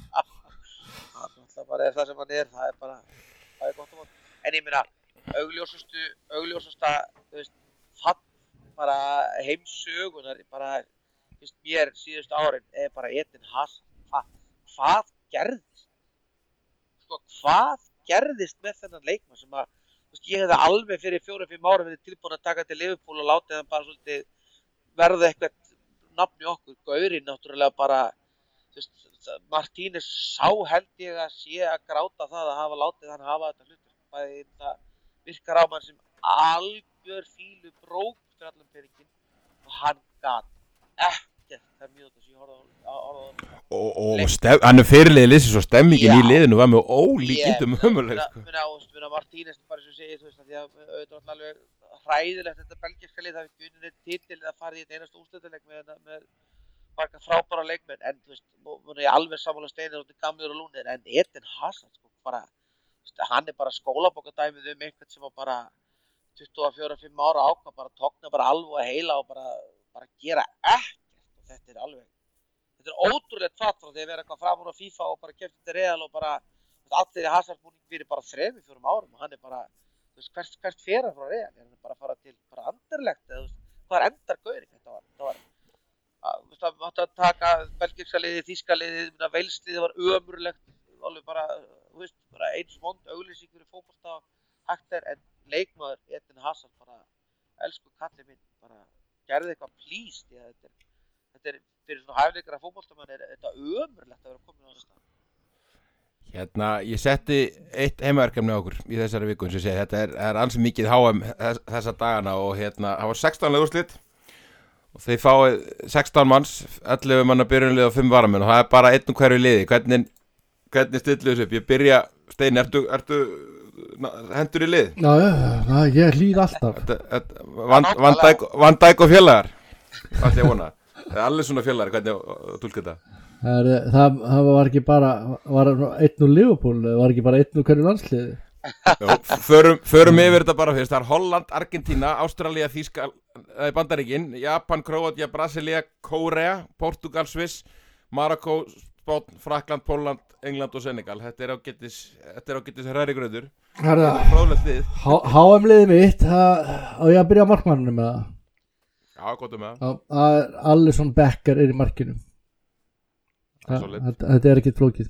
Hann náttúrulega bara er það sem hann er, það er bara, það er gott og gott. En ég meina, augljósustu, augljósasta, þú veist, fall bara heimsögunar, bara, þú veist, mér síðustu árin er bara Eden Hazard. Hva, hvað gerðist? Sko, hvað gerðist með þennan leikmann sem að, þú veist, ég hefði alveg fyrir fjóra, fimm ára verið tilbúin að taka til Liverpool og látið hann bara svolítið verða eitthvað nafn í okkur. Gaurinn náttúrulega bara, þú veist, Martínez sá held ég að sé að gráta það að hafa látið hann hafa þetta hlutur. Bæði það virkar á mann sem algjör fílu brók fyrir allan peningin og hann gat ekkert það mjög sem ég horfði á orða og, og stef, hann er fyrirliðið liðsins og stemmingin í liðinu var með ólíkindum ömurleg sko. Minna Martínez bara sem segir, þú veist, því að auðvitað alveg hræðilegt þetta belgíska lið, það við gunnir eitt titil að fara í eitt einasta úrslitaleik með, með marga frábæra leikmenn, en þú veist, múin ég alveg sammála Steinir og gamlir og lúnir, en Eden Hazard, sko, bara, þú veist, hann er bara skólabókardæmið um einhvern sem var bara tuttugu og fjóra til fimm ára ákvað, bara tókna bara alveg að heila og bara, bara gera ekkert, og þetta er alveg, þetta er ótrúlegt fatt frá því að vera eitthvað framur á FIFA og bara keypt þetta Real og bara, allir í Hazard-búning fyrir bara þremur, fjórum árum og hann er bara, þú veist, hvert, hvert fer hann frá Real, er hann bara að fara til bara Anderlecht, eða þú veist, hvað er endar gaurin, þetta var, þetta var, að, þú veist, það mátti að taka belgíska liðið, þýska liðið, Velsliðið var ömurlegt, alveg bara, þú veist, bara eins vond auglýsing fyrir fótbolta hægt er, en leikmaður Eden Hazard bara, elsku kallið minn, bara gerði eitthvað please, því að þetta er, þetta er fyrir svona hæfleikara fótboltamann er þetta ömurlegt að vera komin á þess stað. Hérna, ég setti eitt heimaverkefni á okkur í þessari viku eins og ég segi, þetta er, er ansi mikið H M þess, þessa dagana og hérna, það var sextán leigurslit og þeir fáið sextán manns, ellefu manna byrjunlið og fimm varamenn og það er bara einn um hverju liði, hvernig, hvernig stillu þessu upp, ég byrja, Steini, ertu, ertu hendur í lið? Já, já, ég hlýð alltaf. Van Dijk og félagar, hvað ætla ég að vona? Það er allir svona félagar, hvernig tólka þetta? Það, er, það, það var ekki bara var einn úr Liverpool, það var ekki bara einn úr hverju landsliði. Jó, förum, förum yfir þetta bara fyrst. Það er Holland, Argentína, Ástralía, Þýskal, Bandaríkin, Japan, Króatía, Brasilía, Kórea, Portugal, Sviss, Marokko, Spánn, Frakkland, Pólland, England og Senegal. Þetta er ágætis, þetta er ágætis hrærigrautur. Fróðlegt lið. H M liðið mitt, það, og ég að byrja á markmanninu með það. Já, gott um það. Það er Alisson Becker er í markinu. Þetta er ekkert flókið.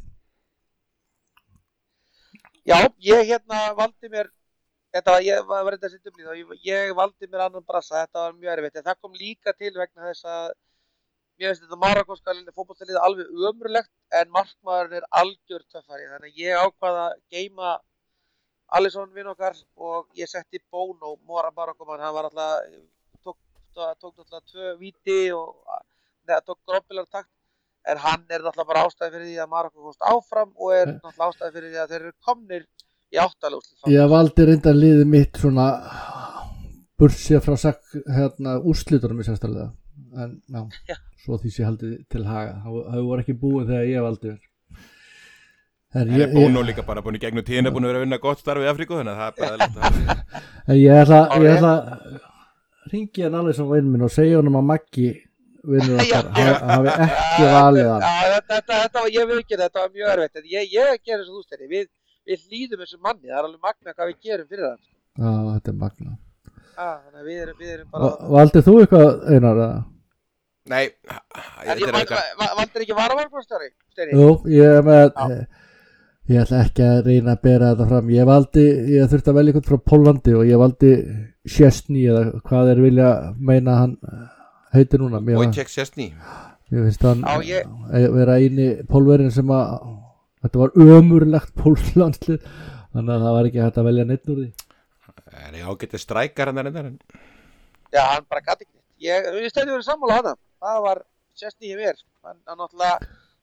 Já, ég hérna valdi mér þetta var, ég var þetta sitt umlýð og ég, ég valdi mér annan brassa, þetta var mjög erfitt en það kom líka til vegna þess að mér finnst þetta marakóska fótboltalið alveg ömurlegt en markmaðurinn er algjör töffari þannig að ég ákvað að geyma Alisson vinn okkar og ég setti Bono, Mora Barakoman, hann var alltaf tók, tók alltaf tvö víti og neða tók grópilar takt en hann er náttúrulega bara ástæði fyrir því að Marokko komst áfram og er náttúrulega ástæði fyrir því að þeir eru komnir í áttalega. Ég valdi reynda liðið mitt svona bursið frá sak, hérna, úrslitunum í sérstaklega en já, já. Svo því sé haldið til haga. Það voru ekki búið þegar ég valdi mér. Það er Bono líka bara búin í gegnum tíðina búin að vera að vinna gott starf í Afríku þannig að það er bara eðlilegt. Ég ætla ég ætla ringi hann alveg sem vinn minn og segja honum að Maggi vinnur okkar, hafi ekki valið hann. Já, þetta, þetta, þetta var, ég veit ekki, þetta var mjög erfitt, en ég, ég gerir þessu þústæri, við, við hlýðum þessu manni, það er alveg magna hvað við gerum fyrir það. Já, þetta er magna. Já, þannig að við erum, við erum bara... Valdið þú eitthvað, Einar? Nei. En ég valdir ekki varamarkmannstjóri, Steini? Jú, ég er með, ég ætla ekki að reyna að bera þetta fram, ég valdi, ég þurfti að velja eitthvað frá Pólandi og ég valdi Szczesny eða hvað þeir vilja meina hann heitir núna. Wojciech Szczesny. Ég finnst hann Já, ég... vera eini pólverinn sem að þetta var ömurlegt póllandslið þannig að það var ekki hægt að velja neitt úr því. Er ég ágætið strækar hann er ennþá? Já, hann bara gæti ekki. Ég, við stæðum verið sammála hana. Það var Szczesny í mér. Hann, hann náttúrulega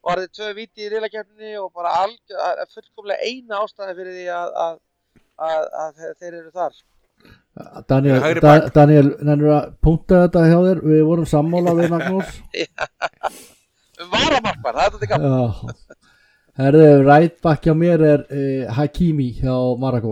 varði tvö víti í riðlakeppninni og bara algjör, fullkomlega eina ástæði fyrir því að, að, að, að þeir eru þar. Daniel, Hægri da, bak. Daniel, nennir að punkta þetta hjá þér, við vorum sammála við Magnús. Um varamarkmann, það er þetta gaman. Já, herðu, right back hjá mér er uh, Hakimi hjá Maragó.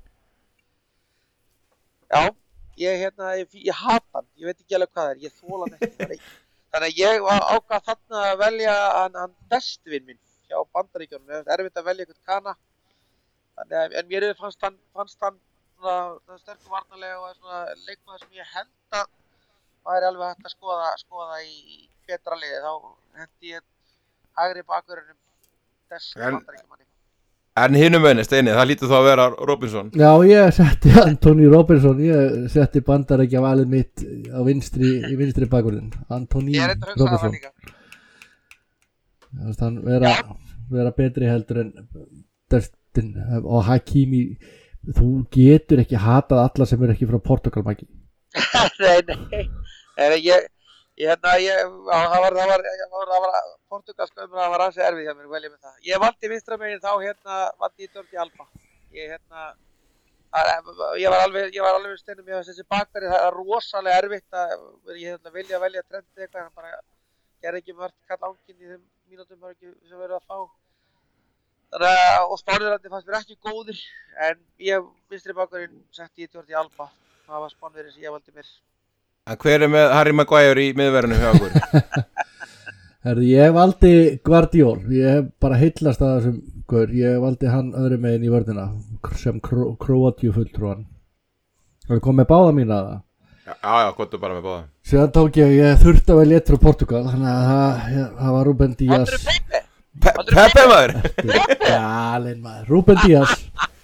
Já, ég, hérna, ég, ég hata hann, ég veit ekki alveg hvað það er, ég þóla hann ekki, það er ekki. Þannig að ég ákvað þarna að velja hann, hann bestvinn minn hjá Bandaríkjunum, það er erfitt að velja eitthvað kana. Þannig að, en mér fannst hann, fannst hann svona sterkur varnarlega og svona leikmaður sem ég held að væri alveg hægt að skoða, skoða í betra liði. Þá hendi ég hægri bakverðinum þess Bandaríkjumanni. En hinum venni, Steini, það lítur þá að vera Robinson. Já, ég setti Anthony Robinson, ég setti Bandaríkja valið mitt á vinstri, í vinstri bakverðin. Anthony Ég er eitthvað að hugsa það Robinson. líka. Það er hann vera, vera betri heldur en Dustin og Hakimi. Þú getur ekki hatað alla sem eru ekki frá Portugal, Maggi. Nei, nei, nei, ég, ég, hérna, ég, já, það var, það var, það var, það var portugalska umræða, það var ansi erfið hjá mér, velja með það. Ég valdi vinstra megin þá, hérna, valdi ég Jordi Alba. Ég, hérna, að, ég var alveg, ég var alveg steinum með þessi bakverði, það er rosalega erfitt að, ég hérna, vilja að velja trend eitthvað, hann bara gerði ekki mörg kall ánginn í þeim mínútum var ekki sem verið að fá. Þannig að, og Spánverjandi fannst mér ekki góðir, en ég, vinstri bakverðin, setti ég Jordi Alba. Það var Spánverjinn sem ég valdi mér. En hver er með Harry Maguire í miðverðinu hjá okkur? Herði, ég valdi Guardiol, ég hef bara heillast að þessum gaur, ég valdi hann öðru megin í vörðina sem Króatíu fulltrúan. Það kom með báða mína að það. Já, já, gottu bara með báða. Síðan tók ég, ég þurfti að velja eitt frá Portugal, þannig að það, ég, það var Rúben Díaz. Andri Pepe? Pe Pepe maður! Galinn maður, Rúben Díaz.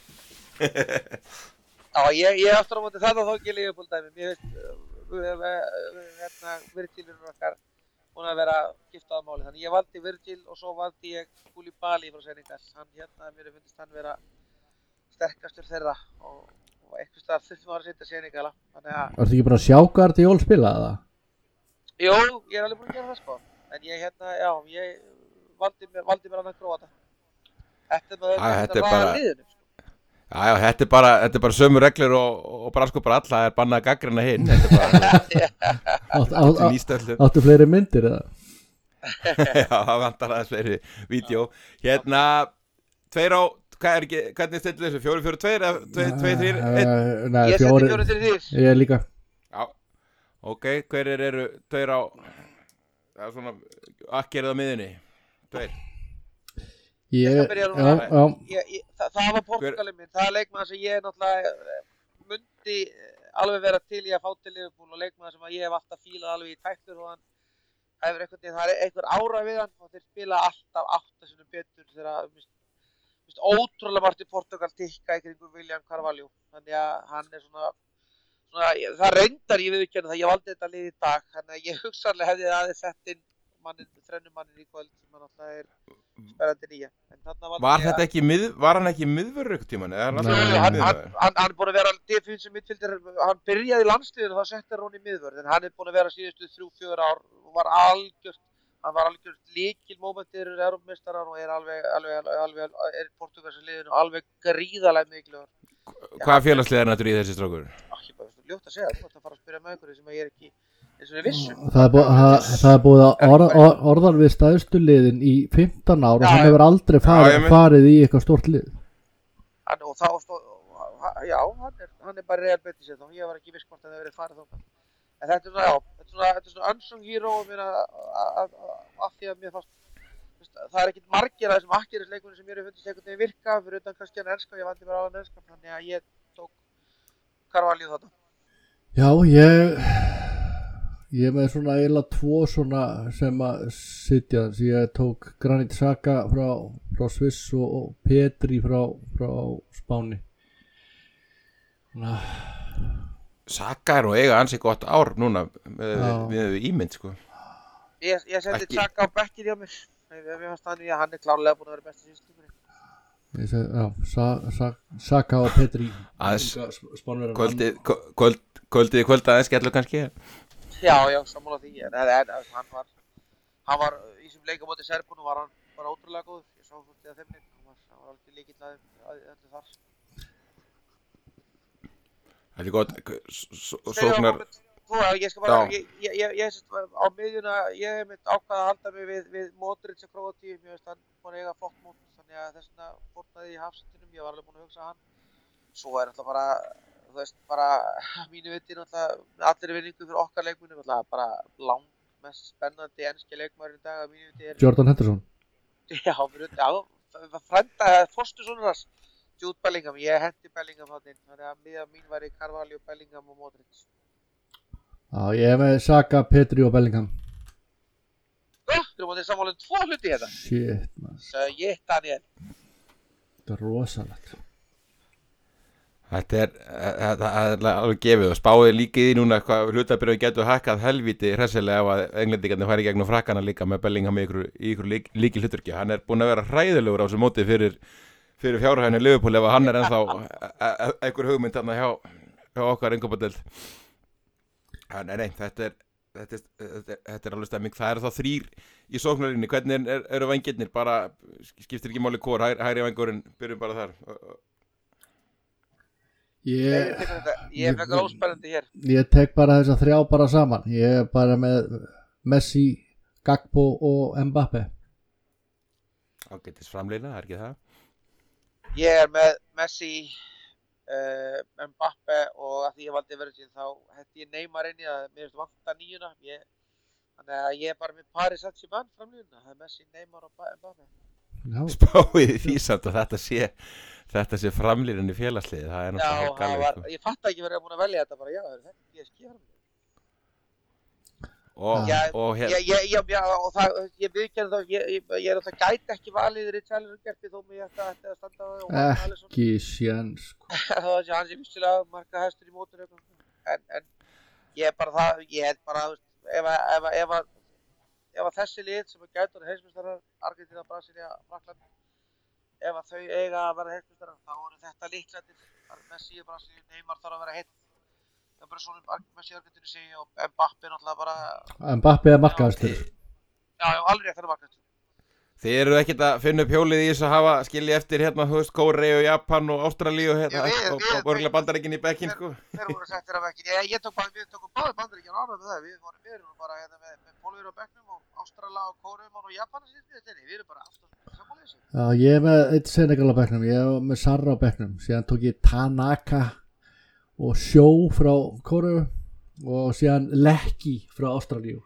Já, ég, ég aftur á móti þetta þá ekki Liverpool dæmi. Mér finnst, hérna, Virgilur okkar búin að vera giftað á máli. Þannig ég valdi Virgil og svo valdi ég Koulibaly frá Senegal. Hann hérna, mér finnst hann vera sterkastur þeirra og, og eitthvað stað þurftum að setja Senegala. Þannig að, Varstu ekki bara að sjá Guardiol spila það? jú, ég er alveg búin að gera það sko. En ég hérna, já, ég valdi mér, valdi mér annan Króata. Þetta er Æ, með þetta er þetta bara- laga liðinu. Já, já, þetta er bara, þetta er bara sömu reglur og, og bara sko bara alla, það er bannað að gaggrina hinn. Þetta er bara Átt, á, til á, nýstöldum. áttu fleiri myndir eða? Já, það vantar aðeins fleiri vídeo. Hérna, tveir á, hvað er ekki, hvernig stillir þessu? Fjóri, fjóri, tveir, eða tveir, tveir, þrír, einn? Uh, nei, Ég seti fjóri, fjóri til þýr. ég líka. Já, ok, hverir eru tveir á, það er svona, akkerið á miðunni? Tveir. Ég, Ég skal byrja núna. já, já, Ég, ég, það, það var Portugalið minn, það er leikmaður sem ég náttúrulega eh, mundi alveg vera til í að fá til Liverpool og leikmaður sem að ég hef alltaf fílað alveg í tæklur og hann hefur einhvern veginn, það er einhver ára við hann og þeir spila alltaf átta sinum betur þegar, mist, mist ótrúlega margt í Portugal tikka í kringum William Carvalho, þannig að hann er svona, svona ég- það reyndar ég viðurkenni það, ég valdi þetta lið í dag, þannig að ég hugsanlega hefði aðeins sett inn mannin, þrennum mannin í kvöld sem hann alltaf er spennandi nýja. En þarna valdi Var ég þetta ekki mið, var hann ekki miðvörður ykkur tíman? Eða er hann Nei. alltaf Hann, hann, miðvörður? hann, hann er búin að vera defensive midfielder, hann byrjaði í landsliðinu og þá settir hann í miðvörð, en hann er búin að vera síðustu þrjú, fjögur ár og var algjört, hann var algjört lykilmómentir í Evrópumeistarar og er alveg, alveg, alveg, alveg er Portugalska liðinu alveg gríðarlega mikilvægur. Hvaða félagslið er nættur í þessi strákur? Á, ég bara ljótt að segja, þú ætti að fara að spyrja með einhverju sem ég er ekki eins og ég vissum. það er búið, það, það er búið að orð, orð, orðan við stæðstu liðin í fimmtán ár og Já, hann já. hefur aldrei Já, farið, ég mynd- farið í eitthvað stórt lið. Hann, og þá, þá, já, hann er, hann er bara Real Betis þá, ég var ekki viss hvort að það hefur verið farið þókað. En þetta er svona, já, þetta er svona, þetta er svona unsung hero, mér að, að, að, að því að mér fannst, veist, það er ekkit margir af þessum akkerisleikunum sem mér hefur fundist einhvern veginn virka, fyrir utan kannski hann enska, ég valdi mér á hann enska, þannig að ég tók Carvalho þarna. Já, ég ég er með svona eiginlega tvo svona sem að sitja, þess ég tók Granit Xhaka frá, frá Sviss og, og Petri frá, frá Spáni. Svona, Saka er og eiga ansi gott ár núna með, Já. með ímynd sko. Ég, ég setti Ekki- Xhaka á bekkinn hjá mér, ég mér fannst hann í að hann er klárlega búin að vera besti síðustímur. ég seg, já, Sa, Sa, Xhaka og Petri. Aðeins Spánverjar. kvöldið kvöld, kvöldið kvöld aðeins skellur kannski. Já, já, sammála því, en, en, en hann var, hann var í þessum leik á móti Serbunum var hann bara ótrúlega góður. Ég sá svolítið að þeim leik, hann var, hann var alveg líkill að öllu þar. Það er gott, sóknar... Þú, ég skal bara, ég, ég, ég, ég, á miðjuna, ég hef mitt ákvað að halda mig við, við Modric og Króatíu, mér veist hann búin að eiga flott mót, þannig að þess vegna fórnaði í hafsendinum, ég var alveg búin að hugsa hann. Svo er náttúrulega bara, þú veist, bara mínu viti náttúrulega allir vinningu fyrir okkar leikmunum, náttúrulega bara langt mest spennandi enski leikmaður í dag að mínu viti er... Jordan Henderson. Já, fyrir undi, já, frænda, fóstursonur hans, Jude Bellingham, ég hendi Bellingham hann inn, þannig að miðja mín væri Carvalho, Bellingham og Modric. Já, ég hef með Saka, Petri og Bellingham. Þú erum áttið sammála um tvo hluti hérna. Shit, maður. Uh, ég, Daniel. Þetta er rosalegt. Þetta er, þetta er alveg gefið og spáðið líka í því núna hvað hlutabyrjum getur hakkað helvíti hressilega ef að englendingarnir færi gegnum frakkana líka með Bellingham í ykkur, í ykkur lík, líki hluturki. Hann er búinn að vera hræðilegur á þessu móti fyrir, fyrir fjárhæðinu Liverpool ef hann er ennþá einhver hugmynd þarna hjá, hjá okkar yngöpadeild. Nei, nei, þetta er, þetta, er, þetta, er, þetta er alveg stemming. Það eru þá þrýr í sóknarinni. Hvernig er, er, eru vængirnir? Bara skiptir ekki máli hvor, hæ, hægri vængurinn, byrjum bara þar. Ég, ég er frekar óspennandi hér. Ég tek bara þess að þrjá bara saman. Ég er bara með Messi, Gakpo og Mbappe. Ágætis framlína, það er ekki það. Ég er með Messi, Uh, Mbappe og að því ég valdi verið síðan þá hætti ég Neymar inn í að mér finnst vanta nýjuna ég, þannig að ég er bara með Paris Saint-Germain framlýðuna, það er Messi, Neymar og Mbappe. Spáið í því samt og þetta sé þetta sé framlýðin í félagsliði, það er náttúrulega Já, það var, ég fatt ekki verið að búin að velja þetta bara, já, þetta er ég skýr og, já, og hér ég, ég, ég, já, og það, ég viðkjörði þá, ég, ég, ég er alltaf gæti ekki valið í Richarlison þó mig þetta ætti að standa og ekki séns sko. Það var þessi hans ég vissilega marga hestur í mótur en, en ég er bara það, ég er bara ef að, ef að, ef að, ef að þessi lið sem er gætur heimsmeistarar Argentína, Brasilía, Frakkland ef að þau eiga að vera heimsmeistarar þá eru þetta líklendir Messi, Brasilíu, Neymar þarf að vera heitt það er bara svona Messi, Argentínu sig og Mbappe náttúrulega bara Mbappe er markaðastur. Já, já, alveg rétt er markaðastur. Þið eru ekkert að finna upp hjólið í þess að hafa skilji eftir hérna, þú veist, Kóreu, Japan og Ástralíu hérna, og borgulega Bandaríkin í bekkin, sko. Þeir voru settir af bekkin. Ég, ég tók bara, við tókum báði Bandaríkin og ánægð með það. Við vorum, við erum bara hérna með, með Pólverið á bekknum og Ástrala og Kóreu og Japan að sýtt við þeirri. Við erum bara alltaf sammála þessu. Já, ég er með eitt Senegal á bekknum, ég er með Sarra á bekknum. Síðan tók ég Tanaka og Sjó frá Kóreu og síðan Lekki frá Ástralíu.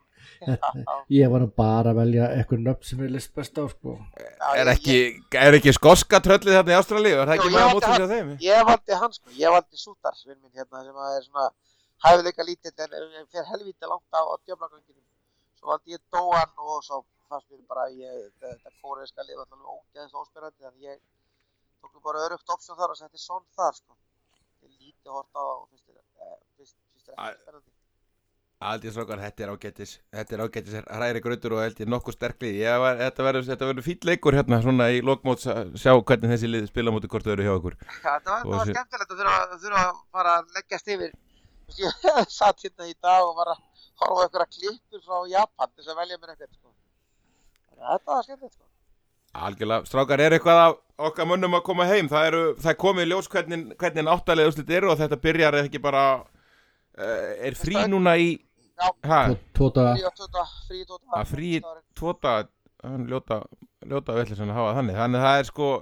Ég var nú bara að velja eitthvað nöfn sem ég list best á sko. Er ekki, er ekki skoska tröllið þarna í Ástralíu? Er það ekki maður mótið hjá þeim? Ég valdi hann sko, ég valdi Sútar vinn minn hérna sem að er svona hæfileika lítill en fer helvíti langt á, á djöflaganginum. Svo valdi ég Dóan og svo fannst mér bara ég, þetta kóreiska lið var alveg ógeðist óspyrrandi þannig ég tók mér bara örugt option þar og setti Son þar sko. Ég lítið hort á og finnst þér ekki spennandi. Aldrei strákar, þetta er ágætis, þetta er ágætis hræri grautur og held ég nokkuð sterklið. Ég var, þetta verður, þetta verður fín leikur hérna svona í lokmóts að sjá hvernig þessi lið spila móti hvort þau eru hjá okkur. Já, þetta var, var skemmtilegt að þurfa, þurfa að fara að leggjast yfir. Ég satt hérna í dag og var að horfa ykkur að klippur frá Japan til þess að velja mér eitthvað, sko. Þetta var skemmtilegt, sko. Algjörlega, strákar, er eitthvað af okkar mönnum að koma heim? Það eru, það er komið ljós hvernig, hvernig áttalega úrslit eru og þetta byrjar ekki bara, uh, er frí núna í Já, tóta frí tóta frí tóta hann ljóta ljóta vellis að hafa þannig þannig það er sko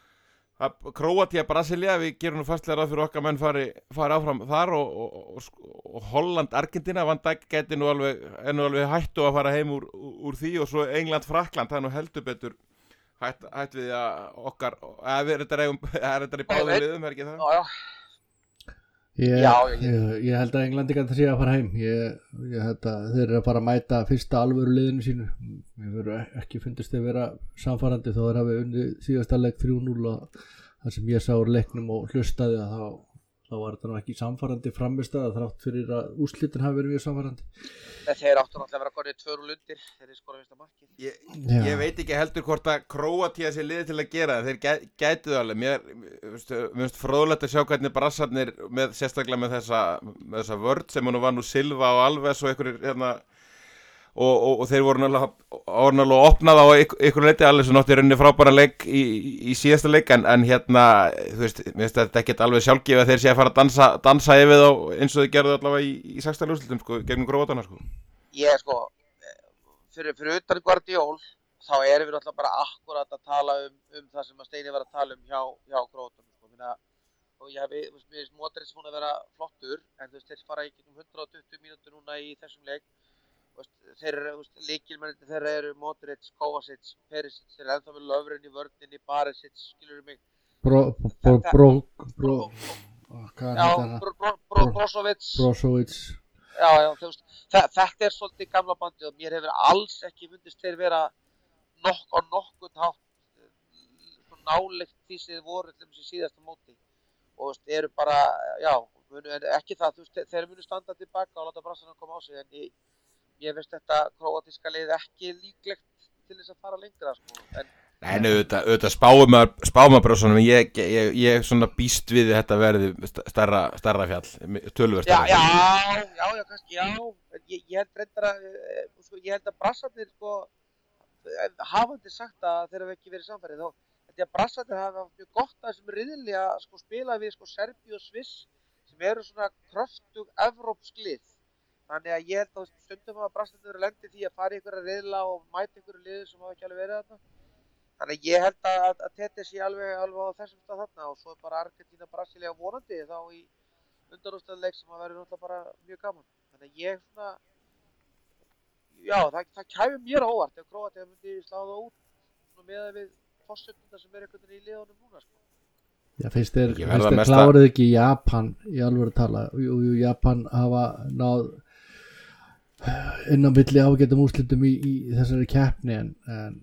Króatía, Brasilía, við gerum nú fastlega ráð fyrir okkar menn fari, fari áfram þar og, og, og, og Holland, Argentína Van Dijk gæti nú alveg, er nú alveg hættu að fara heim úr, úr því og svo England, Frakkland, það er nú heldur betur hætt, hætt við að okkar að við erum þetta í báðum liðum, er ekki það? Já, já Ég, Já, ég, ég, ég held að Englendingar sé að fara heim ég, ég held að þeir eru að fara að mæta fyrsta alvöru liðinu sínu ég verður ekki fundist að vera samfarandi þó þeir hafi unnið síðasta leik þrjú núll og þar sem ég sá úr leiknum og hlustaði að þá, þá var þetta ekki samfarandi framistæða þrátt fyrir að úrslitin hafi verið mjög samfarandi Þeir áttu náttúrulega að vera konið tvö núll undir þegar þeir skora fyrsta markið ég, ég veit ekki heldur hvort að Króatía sé liðið til að gera þeir gæ, gætu það alveg mér finnst fróðlegt að sjá hvernig brassarnir með, sérstaklega með þessa, með þessa vörd sem nú var nú Silva og Alves og einhverjir hérna og, og, og þeir voru náttúrulega Ornalo opnað á ykkur, ykkur leiti alveg sem nátti rauninni frábæra leik í, í, í síðasta leik en, en hérna, þú veist, mér finnst þetta ekkert alveg sjálfgefið að þeir sé að fara að dansa, dansa yfir þá eins og þau gerðu allavega í, í sextán úrslitum sko, gegnum Króatana sko. Ég sko, fyrir, fyrir utan Guardiol, þá erum við alltaf bara akkurat að tala um, um það sem að Steini var að tala um hjá, hjá Króatanum sko, minna, og ég hef, þú veist, mér finnst Modric búin að vera flottur, en þú veist, þeir fara í gegnum hundrað og tuttugu mínútur núna í þessum leik. Þeir eru, líkilmennir þeirra eru Modric, Kovacic, Perisic, þeir eru ennþá með Lovren í vörninni, Barisic, skilur mig. Bro, bro, bro, bro, hvað er þetta? Brozovic. Brozovic. Já, já, þú veist, þetta er svolítið gamla bandið og mér hefur alls ekki fundist þeir vera nokk á nokkurn hátt náleikt því sem þeir voru til þessi síðasta móti. Og þú veist, þeir eru bara, já, en ekki það, þú veist, þeir munu standa tilbaka og láta brassanum koma á sig, en ég Ég veist þetta króatíska lið ekki líklegt til þess að fara lengra sko. En, Nei, auðvitað, auðvitað spáum að spáum að bróðsonum, ég, ég, ég svona býst við þetta verði stærra, stærra fjall, töluvert stærra já, fjall. Já, já, já, kannski, já, ég, ég held reyndar að, sko, ég held að brassarnir, sko, hafandi sagt að þeir hafa ekki verið samfærið, þá held ég að brassarnir hafa mjög gott að þessum riðli að sko spila við sko Serbíu og Sviss, sem eru svona kröftug evrópsk lið. Þannig að ég held að stundum að brassarnir eru lendi því að fara í einhverja riðla og mæta einhverju liður sem hafa ekki alveg verið þarna. Þannig að ég held að, að Tete sé alveg, alveg á þessum stað þarna og svo er bara Argentína Brasilia vonandi þá í undanúrslitaleik sem að verður náttúrulega bara mjög gaman. Þannig að ég svona, já það, það kæmi mér á óvart ef Króatía myndi slá það út með við forsendurnar sem er einhvern veginn í liðunum núna sko. Já, finnst þér, finnst þér klárið ekki Japan í alvöru tala? Jú, jú, Japan hafa náð inn á milli ágætum úrslitum í, í þessari keppni en, en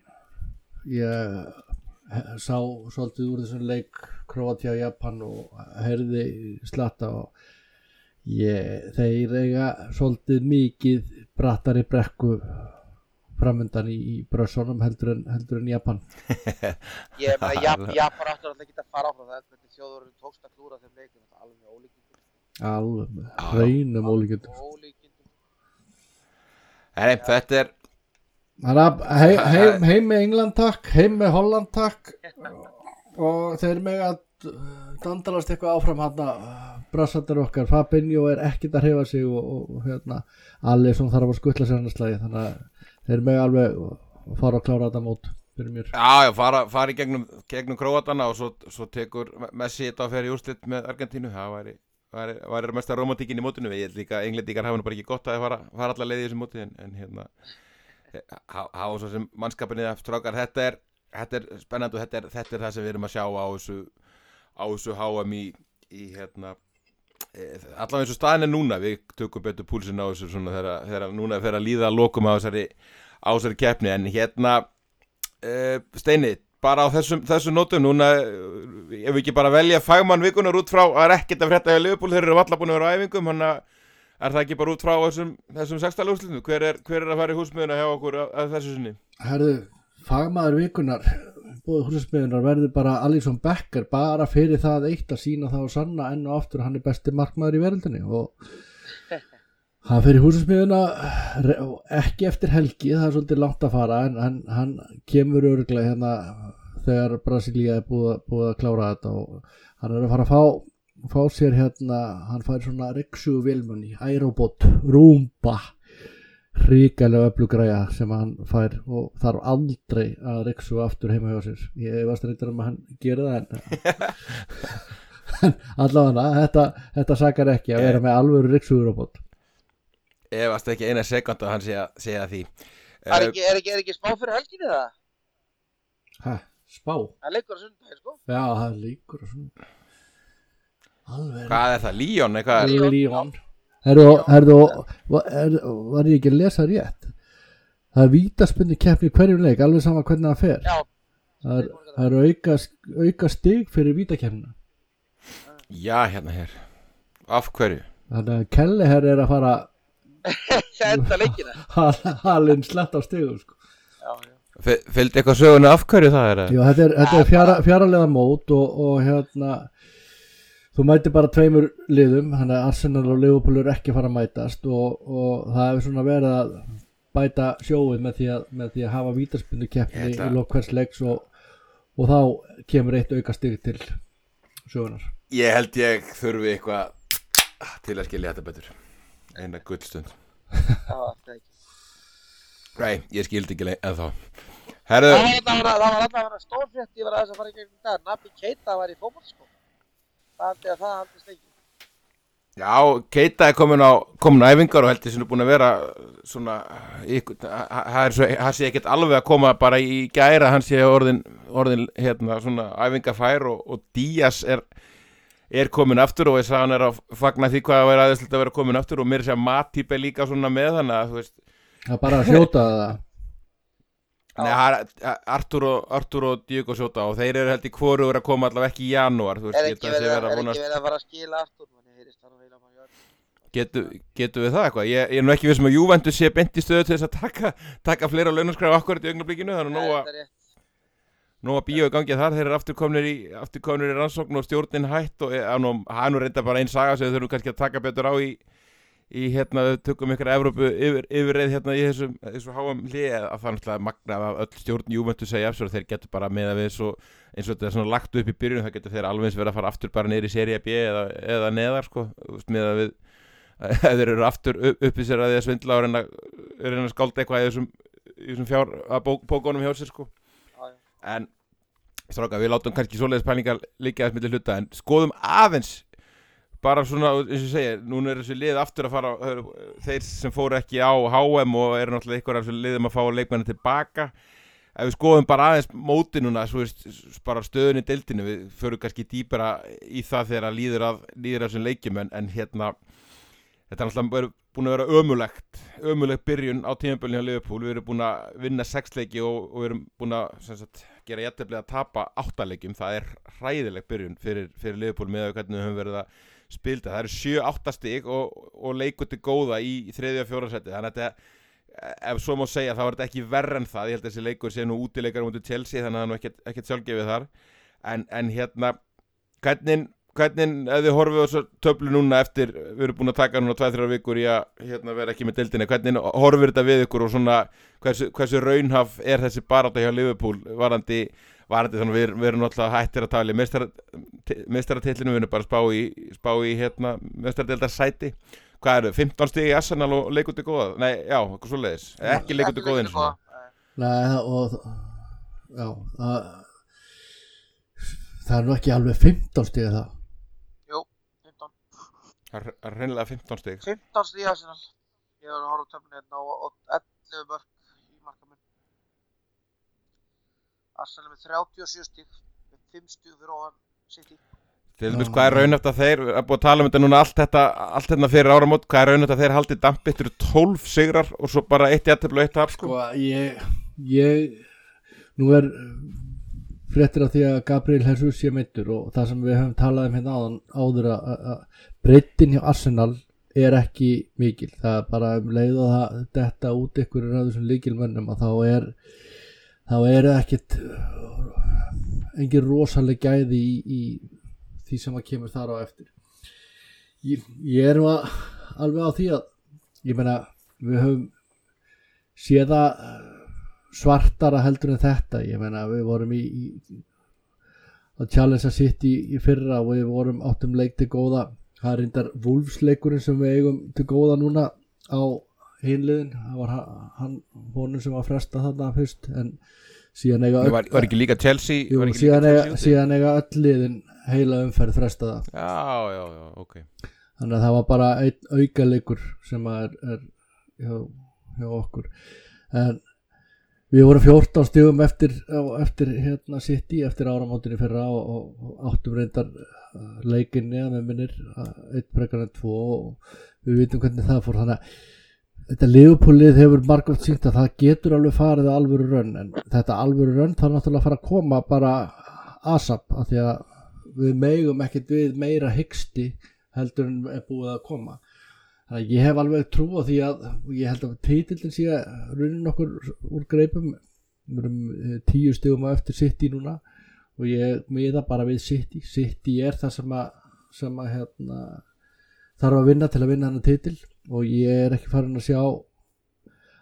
ég sá svolítið úr þessum leik Króatía og Japan og heyrði slatta og ég, þeir eiga svolítið mikið brattari brekku framundan í, í brössunum heldur en, heldur en Japan. Ég meina, Japan, Japan áttur alltaf ekki að fara áfram það, hvernig þjóðurinn tókst að klúra þeim leikum, þetta er alveg með ólíkindum. Alveg, hreinum ólíkindum. Ólíkindum. Nei, þetta er... Heim, heim, heim með England takk, heim með Holland takk og þeir með að dandalast eitthvað áfram hann brassandir okkar, Fabinho er ekkert að hreyfa sig og, og, og hérna Alisson þarf að skutla sér annars slagi þannig að þeir með alveg fara að klára þetta mót fyrir mér. Já, já, fara, fara í gegnum, gegnum Króatana og svo, svo tekur Messi þetta að fer í úrslit með Argentínu, það væri Það var mesta romantíkin í mótinu við, ég held líka að englendingar hafa nú bara ekki gott að fara, fara alla leið í þessu móti en, en hérna hafa svo sem mannskapinni að strákar, þetta er, þetta er spennandi og þetta er, þetta er það sem við erum að sjá á þessu, á þessu H M í, í hérna, e, allavega eins og staðin er núna, við tökum betur púlsinn á þessu svona þegar, þegar núna fer að líða að lokum á þessari, á þessari keppni en hérna, e, Steini, bara á þessum, þessum nótum, núna ef við ekki bara velja fagmann vikunar út frá að er ekkert að frétta hjá Liverpool, þeir eru valla búin að vera á æfingum, hann er það ekki bara út frá þessum, þessum sextán úrslitum, hver er, hver er að fara í húsmiðuna hjá okkur að, að þessu sinni? Herðu, fagmaður vikunar, búið húsmiðunar verður bara Alisson Becker, bara fyrir það eitt að sína það og sanna enn og aftur hann er besti markmaður í veröldinni og hann fyrir húsmiðuna ekki eftir helgi, það er svolítið langt að fara en hann, hann kemur örugglega hérna þegar Brasilia er búið, búið að klára þetta og hann er að fara að fá, fá sér hérna, hann fær svona ryksugu vélmenni, Aerobot, Roomba, hrikalega öflugræja sem hann fær og þarf aldrei að ryksugu aftur heima hjá sér. Ég veist reyndar um að hann gerir það en, en allavega þetta, þetta sakar ekki að vera með alvöru ryksugu robot. Efast ekki eina sekund að hann segja, segja því. Er ekki, er ekki, er ekki spá fyrir helginni það? Hæ, spá? Það leikur á sunnudaginn, sko? Já, það leikur á sunnudaginn. Alveg. Hvað er það, Lyon eitthvað? Lyon. Herðu, herðu, er, var ég ekki að lesa rétt? Það er vítaspunni keppni í hverjum leik, alveg sama hvernig það fer. Já. Það er, það er auka, auka stig fyrir vítakeppnina. Já, hérna hér. Af hverju? Þannig að Kelleher er að fara Senda leikina. Halinn slett á stigum, sko. Já, já. Fylgdi eitthvað söguna af hverju það er? Jú, þetta er, þetta er fjara, fjaralega mót og, og hérna þú mætir bara tveimur liðum, þannig að Arsenal og Liverpool eru ekki að fara að mætast og, og það hefur svona verið að bæta sjóið með því að, með því að hafa vítaspyrnukeppni Ég ætla- í lok hvers leiks og, og þá kemur eitt auka stig til sögunar. Ég held ég þurfi eitthvað til að skilja þetta betur. Eina gullstund. Það var alltaf ekki. Nei, ég skildi ekki leið eða þá. Það Herðu, var alltaf að vera, það var alltaf að vera stórfrétt, ég var aðeins að fara í gegnum dag. Nabi Keita var í fótboltaskóm. Það held ég að það haldist ekki. já, Keita er komin á, komin á æfingar og held ég sem er búin að vera svona, ykkur, það er svo, það sé ekkert alveg að koma bara í gæra, hann sé orðin, orðin hérna svona æfingafær og, og Díaz er, er komin aftur og ég sagði hann er að fagna því hvað að vera aðeins að vera komin aftur og mér sé að Matip er líka svona með þannig að þú veist, Það er bara að hljóta það. Nei, það er Artur og, Artur og Diego Jota og þeir eru held í hvoru að koma allavega ekki í janúar, þú veist, Er ég ekki held að verið sé að, vera er að ekki vonast. verið að fara að skila aftur, manni heyrist það nú heila mann jörn. Getu, getum við það eitthvað? Ég, ég er nú ekki viss um að Juventus sé beint í stöðu til þess að taka, taka fleira launaskraf akkurat í augnablikinu, þannig Nei, nóg þetta að er rétt. nóg að bíó í gangi þar, þeir eru aftur komnir í, aftur komnir í rannsókn og stjórnin hætt og það er nú, það er nú reynda bara einn saga sem við þurfum kannski að taka betur á í, í hérna, við tökum ykkur Evrópu yfir, yfirreið hérna í þessum, þessum háum hlið að það er náttúrulega magnað að öll stjórn Juventus segja af sér og þeir getur bara með að við svo, eins og þetta er svona lagt upp í byrjun, það getur þeir alveg eins verið að fara aftur bara niður í Serie B eða, eða neðar sko, með að við ef þeir eru aftur upp, uppi sér að því að svindla og reyna, reyna að skálda eitthvað í þessum, í þessum fjár að bók, bókunum hjá sér sko. Já, já. En stráka, við látum kannski svoleiðis pælingar líka aðeins milli hluta en skoðum aðeins bara svona, eins og ég segi, núna er þessi lið aftur að fara, þeir sem fóru ekki á H M og eru náttúrulega ykkur af þessu liðum að fá leikmenni tilbaka. Ef við skoðum bara aðeins móti núna, svo veist, bara stöðun í deildinu, við förum kannski dýpara í það þegar að líður að líður að þessum leikjum, en, en hérna, þetta er náttúrulega búin að vera ömulegt, ömulegt byrjun á tímabilinu hjá Liverpool, við erum búin að vinna sex leiki og, og við erum búin að sem sagt, gera jafntefli að tapa átta leikjum, það er hræðileg byrjun fyrir, fyrir Liverpool með að hvernig við höfum verið að spilta, það eru sjö átta stig og, og leikur til góða í, í þriðja og fjórða seti, þannig að þetta, ef svo má segja, þá er þetta ekki verra en það, ég held að þessi leikur sé nú útileikar mútið Chelsea, þannig að það er nú ekkert, ekkert sjálfgefið þar, en, en hérna, hvernig, hvernig, ef þið horfið á þessu töflu núna eftir, við erum búin að taka núna tvær, þrjár vikur í að hérna, vera ekki með deildinni, hvernig horfið þetta við ykkur og svona, hversu, hversu raunhaf er þessi barátta hjá Liverpool varandi, varandi þannig við, við erum náttúrulega hættir að tala í meistaratillinu, við erum bara spá í, spá í hérna, meistaradeildar sæti, hvað eru, fimmtán stig í Arsenal og leikundi góða, nei, já, eitthvað svoleiðis, ekki leikundi góða eins og Nei, og já, það, það er nú ekki alveg fimmtán stig það. Jú, fimmtán. það er reynilega fimmtán stig. fimmtán stig í Arsenal. Ég var að horfa á töflunni hérna og, og ellefu mörk í markamun. Arsenal með þrjátíu og sjö stig, með fimm stig fyrir ofan City. Til dæmis, hvað er raunhæft að þeir, að búið að tala um þetta núna allt þetta, allt þetta fyrir áramót, hvað er raunhæft að þeir haldið dampi eftir tólf sigrar og svo bara eitt jafntefli og eitt tap sko? Sko, ég, ég, nú er fréttir af því að Gabriel Jesus sé meiddur og það sem við höfum talað um hérna áðan, áður að, að breiddin hjá Arsenal er ekki mikil, það er bara um leið og það detta út ykkur af þessum lykilmönnum að þá er, þá er ekkit, engin rosaleg gæði í, í því sem að kemur þar á eftir. Ég, ég er nú að, alveg á því að, ég meina, við höfum séð að svartara heldur en þetta, ég meina, við vorum í, í að challenge að sitt í, í fyrra og við vorum áttum leik til góða, það er reyndar Wolves leikurinn sem við eigum til góða núna á hinliðin, það var hann, honum sem var fresta þarna fyrst, en síðan eiga öll, var, var ekki líka Chelsea, jú, ekki síðan, líka eiga, síðan eiga öll liðin heila umferð frestaða. Já, já, já, ok. Þannig að það var bara einn aukaleikur sem er, er hjá, hjá okkur. En við vorum fjórtán stigum eftir, eftir hérna City, eftir áramótinni fyrra og, og, og áttum reyndar leikinn neðan með minnir, einn frekar en tvo og við vitum hvernig það fór. Þannig að þetta Liverpool-lið hefur margótt sýnt að það getur alveg farið að alvöru rönn, en þetta alvöru rönn þarf náttúrulega að fara að koma bara asap, af því að við megum ekkert við meira hiksti heldur en er búið að koma. Þannig að ég hef alveg trú á því að ég held að titillin sé raunin okkur úr greipum, við erum tíu stigum á eftir City núna og ég miða bara við City. City er það sem að, sem að hérna, þarf að vinna til að vinna hann titil og ég er ekki farin að sjá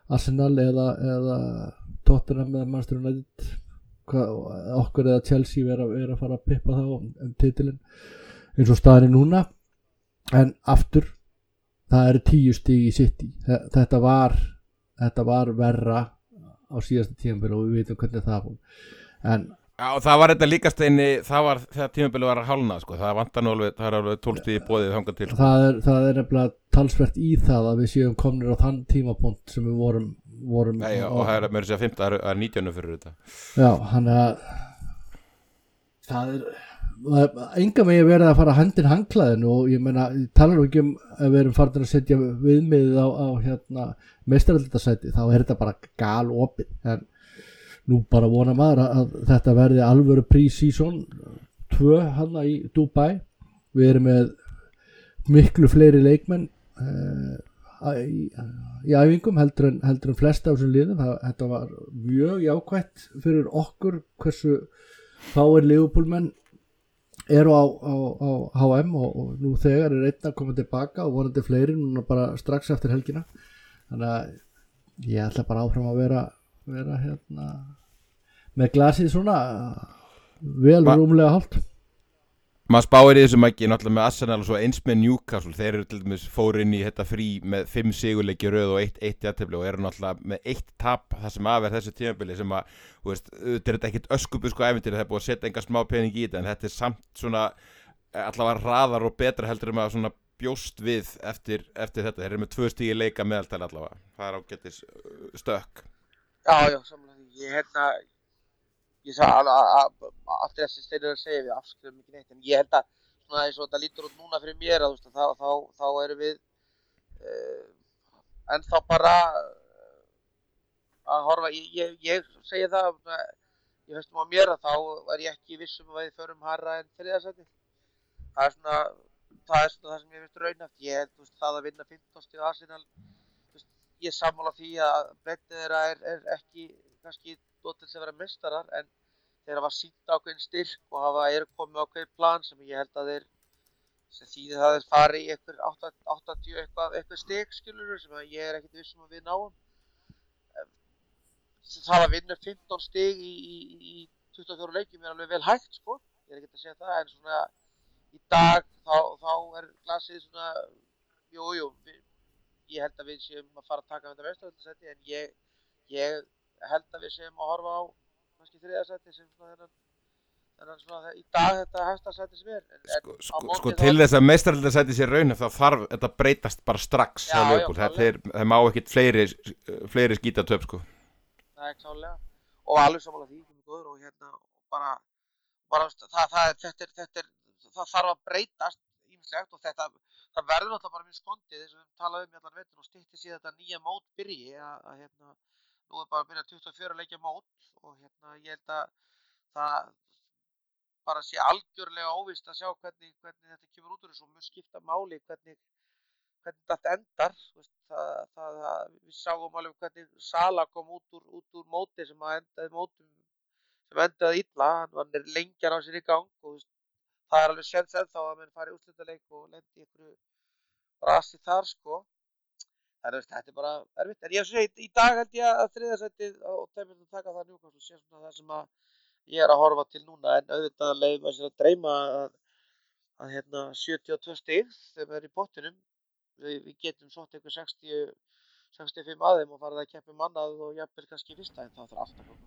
Arsenal eða, eða Tottenham eða Manchester United hvað, okkur eða Chelsea vera, vera að fara að pippa þá um, um titilin eins og staðan er núna en aftur það eru tíu stig í City þetta var, þetta var verra á síðasta tímabili og við veitum hvernig það fór en Já, og það var þetta líka steini, það var þegar tímabili var að hálna, sko, það vantar nú alveg, það er alveg tólf stig í boðið þangað til. Það er, það er nefnilega talsvert í það að við séum komnir á þann tímapunkt sem við vorum, vorum Nei, já, og það er með þess að fimmta, það er nítjánu fyrir þetta. Já, hann er að, það er, það er enga megi verið að fara höndin hangklæðinu og ég meina, ég talar nú ekki um að við erum farin að setja viðmiðið á, á hérna, meistaraldarsæti, þá er þetta bara gal opið, en nú bara vona maður að, að þetta verði alvöru pre-season tvö hann í Dubai við erum með miklu fleiri leikmenn uh, í, í æfingum heldur en, heldur en flesta á þessum liðum það, þetta var mjög jákvætt fyrir okkur hversu fáir Liverpool-menn eru á, á, á H M og, og nú þegar er einn að koma tilbaka og vonandi fleiri núna bara strax eftir helgina þannig að ég ætla bara áfram að vera vera hérna með glasið svona vel Ma rúmlega hálft maður spáir í þessum ekki náttúrulega með Arsenal og svo eins með Newcastle þeir eru til dæmis fóru inn í þetta frí með fimm sigurleiki röð og eitt, eitt jafntefli og eru náttúrulega með eitt tap það sem af er þessu tímabili sem að þú veist, þetta er ekkit öskubusku ævintýri það er búið að setja enga smá pening í þetta en þetta er samt svona allavega hraðar og betra heldur um að svona bjóst við eftir, eftir þetta þeir eru með tvö stig í leika meðaltal allavega það er ágætis stökk Já, já, samlega því. Ég hérna, ég sagði alveg að allt þessi steinir að segja við afskrifum ekki neitt, en ég held að svona eins og þetta lítur út núna fyrir mér að þú veist að þá, þá, þá erum við uh, ennþá bara að horfa, ég, ég, ég segi það, ég höstum á mér að þá er ég ekki vissum að við förum hærra en þriðasæti. Það er svona, það er svona það sem ég finnst raunhaft, ég held þú veist það að vinna fimmtán stig Arsenal ég sammála því að breddið þeirra er, er ekki kannski dótið sem vera meistarar en þeir hafa sýnt ákveðin styrk og hafa er komið ákveðin plan sem ég held að þeir sem þýðir það þeir fari í einhver áttatíu eitthvað, eitthvað stig skilur sem að ég er ekkert vissum að við náum það að vinna fimmtán stig í, í, í tuttugu og fjórum leikjum er alveg vel hægt sko ég er ekkert að segja það en svona í dag þá, þá er glasið svona jú, jú ég held að við séum að fara að taka þetta meistaraldarsæti en ég, ég held að við séum að horfa á kannski þriðasæti sem svona þennan, þennan svona í dag þetta hæsta sæti sem er en, Sko, sko, sko til þess að meistaraldarsæti sé raun þá þarf þetta breytast bara strax já, já, það, er, það má ekkit fleiri, fleiri skítatöp sko Það er klálega og alveg samanlega því sem er góður og hérna bara, bara það, það, er, þetta er, þetta er, það þarf að breytast ímislegt og þetta það verður náttúrulega bara mjög skondið þess að við talaðum um í allan vetur og stytti síðan þetta nýja mót byrji að, að hérna, nú er bara að byrja tuttugu og fjögurra leikja mót og hérna ég held að það bara sé algjörlega óvíst að sjá hvernig, hvernig þetta kemur út úr þessu og mjög skipta máli hvernig, hvernig þetta endar veist, það, það, það, við sáum alveg hvernig Sala kom út úr, út úr móti sem að endaði mótum sem endaði illa, hann var lengjan á sér í gang og veist, það er alveg séns ennþá að menn fari í úrslitaleik og lendi í einhverju rasi þar sko. Það er, þetta er bara erfitt. En ég segi, í dag held ég að þriðasætið og þeim að taka það Newcastle sé svona það sem að ég er að horfa til núna en auðvitað leiðum að sér að dreyma að, að hérna sjötíu og tvö stig þegar við erum í pottinum. Við, við getum sótt einhver sextíu, sextíu og fimm að þeim og farið að keppa um annað og jafnvel kannski fyrsta en það þarf alltaf að koma.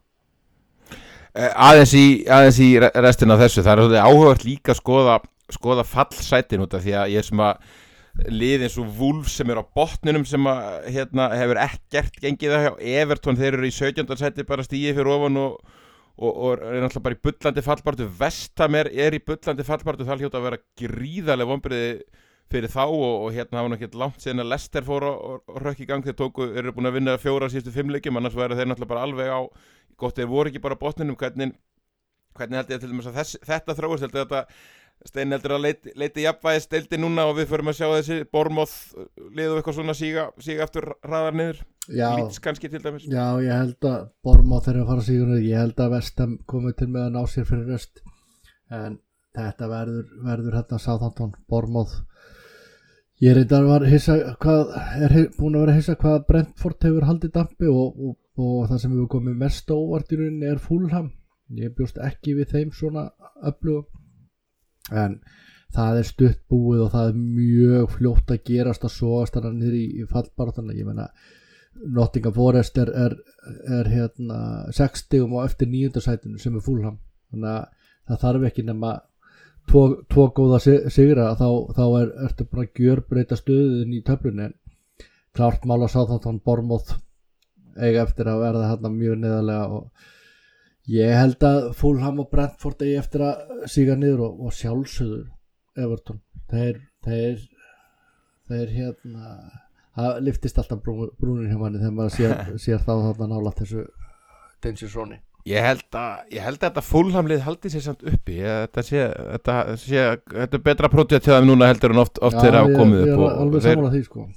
Aðeins í, aðeins í restina af þessu, það er svolítið áhugavert líka að skoða, skoða fallsætin út af því að ég er sem að lið eins og Wolves sem er á botninum sem að hérna, hefur ekkert gengið það hjá Everton, þeir eru í sautjánda sæti bara stigið fyrir ofan og, og, og er náttúrulega bara í bullandi fallbartu Vestham er, er í bullandi fallbartu það hljóta að vera gríðarlega vonbrigði fyrir þá og, og hérna hafa náttúrulega langt síðan að Leicester fór og, og rökk í gang þeir tóku, eru búin að vinna fjóra síðustu fimm leikjum annars væri þeir náttúrulega bara alveg á gott þeir voru ekki bara á botninum hvernig, hvernig held ég til dæmis að þess, þetta þróist held ég að þetta Steinn heldur að leiti, leiti jafnvægis deildi núna og við förum að sjá þessi Bournemouth lið og eitthvað svona síga, síga aftur hraðar niður Leeds kannski til dæmis Já, ég held að Bournemouth þeirra að fara sígur niður ég held að Vestham komið til með að ná sér fyrir rest en þetta verður, verður hérna Southampton, Bournemouth Ég reyndar var hissa hvað er búin að vera hissa hvað Brentford hefur haldið dampi og, og, og það sem hefur komið mest á óvart í rauninni er Fulham. Ég bjóst ekki við þeim svona öflugum, en það er stutt búið og það er mjög fljótt að gerast að sogast þarna niður í, í fallbaráttunni. Ég meina Nottingham Forest er, er, er hérna sex stigum á eftir níunda sætinu sem er Fulham, þannig að það þarf ekki nema tvo, tvo góða sigra þá, þá er, ertu bara að gjörbreyta stöðun í töflunni. En klart mál að Southampton Bournemouth eiga eftir að verða hérna mjög neðarlega og ég held að Fulham og Brentford eigi eftir að síga niður og, og sjálfsögður Everton, þeir þeir, þeir hérna það liftist alltaf brú, brúnin hjá manni þegar maður sér, sér þá þarna nálægt þessu danger zone. Ég held að ég held að þetta Fulham-lið haldi sér samt uppi. Ég, þetta sé þetta sé þetta er betra pródúkt hjá þeim núna heldur en oft oft þeir hafa komið upp og, og, og þeir, því, sko.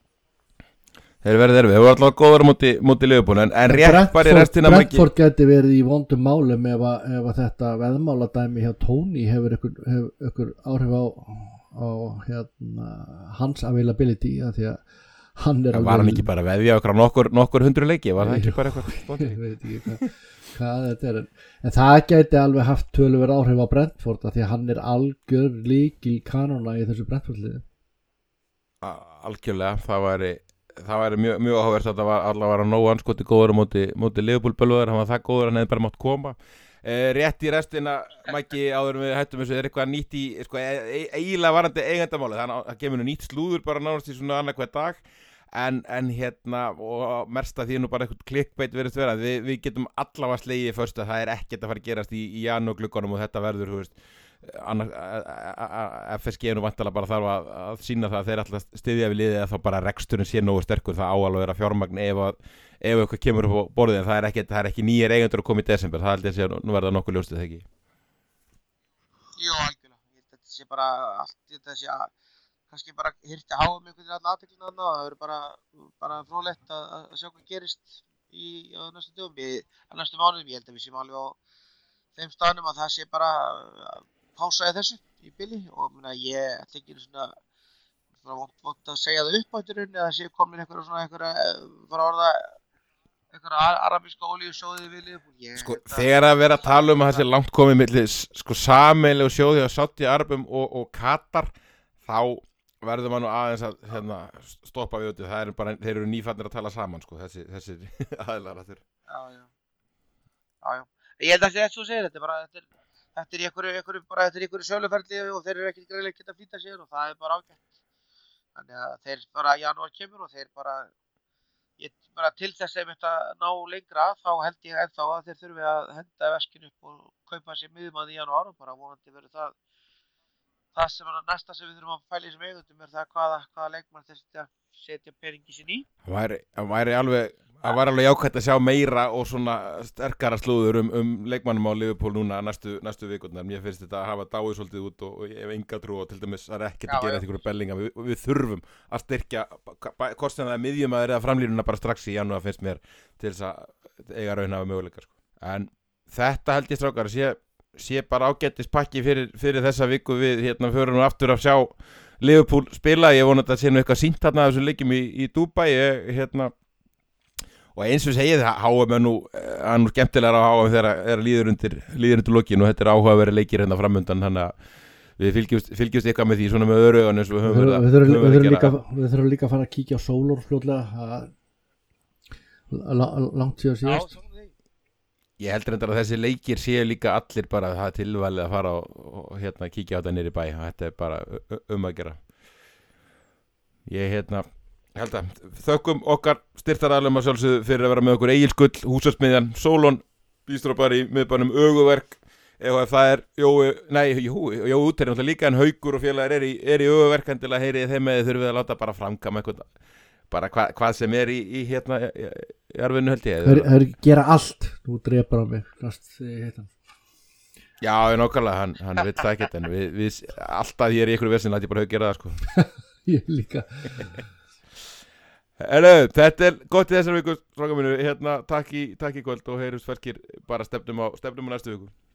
þeir verið erfið. Þeir voru alltaf góður móti móti Liverpool en, en rétt bara í restina Brentford geti verið í vondum málum ef að, ef að þetta veðmáladæmi hjá Tony hefur ykkur, hefur ykkur áhrif á, á hérna, hans availability að því að hann er ja, var hann ekki bara að veðja okkur nokkur, nokkur hundru leiki, var það ekki bara eitthvað ég veit ekki hvað, hvað þetta er en, en það geti alveg haft töluverð áhrif á Brentford að því að hann er algjör líkil kanona í þessu Brentford-liði. Algjörlega, það væri það væri mjög, mjög áhugavert að það var allavega var að nóg anskoti góður á móti, móti Liverpool-bölvaður, hann var það góður hann hefði bara mátt koma. Eh, rétt í restina, Maggi, áður við hættum þessu, er eitthvað nýtt í, sko, e eiginlega varandi eigendamáli, þannig að það kemur nú nýtt slúður bara nánast í svona annað hver dag, en, en hérna, og mersta því nú bara eitthvað klikkbeit verðist vera, við, við getum allavega slegið fyrst að það er ekkert að fara að gerast í, í janúarglugganum og þetta verður, þú veist, annars, F S G nú vantalega bara þarf að, að sína það að þeir alltaf styðja við liðið að þá bara reksturinn sé nógu sterkur, það áalveg er að fjármagn ef að ef eitthvað kemur upp á borðið en það er ekki, það er ekki nýjir eigendur að koma í desember, það held ég að sé nú verða nokkuð ljóstið ekki. Jú, algjörlega, ég held að þetta sé bara allt, þetta sé að kannski bara hirti að háa með einhvern veginn aðteklina þarna og það verður bara, bara fróðlegt að, að sjá hvað gerist í á næstu dögum, í á næstu mánuðum. Ég held að við séum alveg á þeim staðnum að það sé bara pása í þessu í bili og mena, ég þykir svona vont, vont að segja það upp á þetta eða sé komin einhverja svona einhverja fara að orða einhverja arabíska olíusjóði við Liverpool. Sko, þegar að vera að tala um að það sé langt komið milli sko sameiginlegu sjóði á Saudi-Arabum og, og Katar, þá verður maður nú aðeins að hérna, stoppa við út. Það er bara, þeir eru nýfætnir að tala saman, sko, þessi, þessi aðilar að þeir. Já, já. Já, já. Ég held að það er svo að segja, þetta er bara, þetta er, þetta er í einhverju, einhverju, bara þetta er í einhverju söluferli og þeir eru ekki greiðlega geta að flýta sér og það er bara ágætt. Þannig að þeir bara, janúar kemur og þeir bara, ég bara til þess að þetta ná lengra þá held ég ennþá að þeir þurfi að henda veskinu upp og kaupa sér miðjumann í janúar og bara vonandi verður það það sem er næsta sem við þurfum að fæla í þessum eigendum er það hvaða, hvaða leikmann þeir setja, setja peningi sín í. Það væri, það væri alveg, það væri alveg jákvæmt að sjá meira og svona sterkara slúður um, um leikmannum á Liverpool núna næstu, næstu vikurnar. Mér finnst þetta að hafa dáið svolítið út og, og ég hef enga trú og til dæmis það er ekkert að gera einhverju bellinga. Við, við þurfum að styrkja, hvort sem það er miðjumaður eða framlínuna bara strax í janúar finnst mér til þess að eiga raun hafa möguleika. Sko. En þetta held ég strákar sé sé bara ágættis pakki fyrir, fyrir þessa viku við hérna förum nú aftur að sjá Liverpool spila, ég vona að það sé nú eitthvað sýnt þarna af þessum leikjum í, í Dubai ég, hérna, og eins og segið það H M er nú, er nú skemmtilegar á H M þegar er líður undir, líður undir lokin og þetta er áhugaverið leikir hérna framundan þannig að við fylgjumst, fylgjumst eitthvað með því svona með öðru augun eins og við höfum verið að, við þurfum, við við líka, við þurfum líka að fara að kíkja á Solor fljótlega langt síðan síðast. Ég heldur reyndar að þessi leikir séu líka allir bara það tilvalið að fara og, og hérna kíkja á þetta niður í bæ og þetta er bara um að gera. Ég hérna held að þökkum okkar styrktaraðilum að sjálfsögðu fyrir að vera með okkur Egil Skull, Húsasmiðjan, Solon, Bístrópari, miðbænum Öguverk, ef það er Jói, nei, Jói, Jói út er náttúrulega líka en Haukur og félagar er í, er í Öguverk en til að heyri þeim eða þurfið að láta bara framkama eitthvað bara hva, hvað sem er í, í hérna í, í arfinu held ég það er gera allt, þú drepar á mig næst þegar ég heit hann já, nákvæmlega, hann, hann veit það ekkert en við, við, alltaf ég er í ykkur vesinn að ég bara hefur gerað það sko ég líka Hello, þetta er gott í þessar viku strákar mínu, hérna, takk í, takk í kvöld og heyrjumst felkir bara stefnum á, stefnum á næstu viku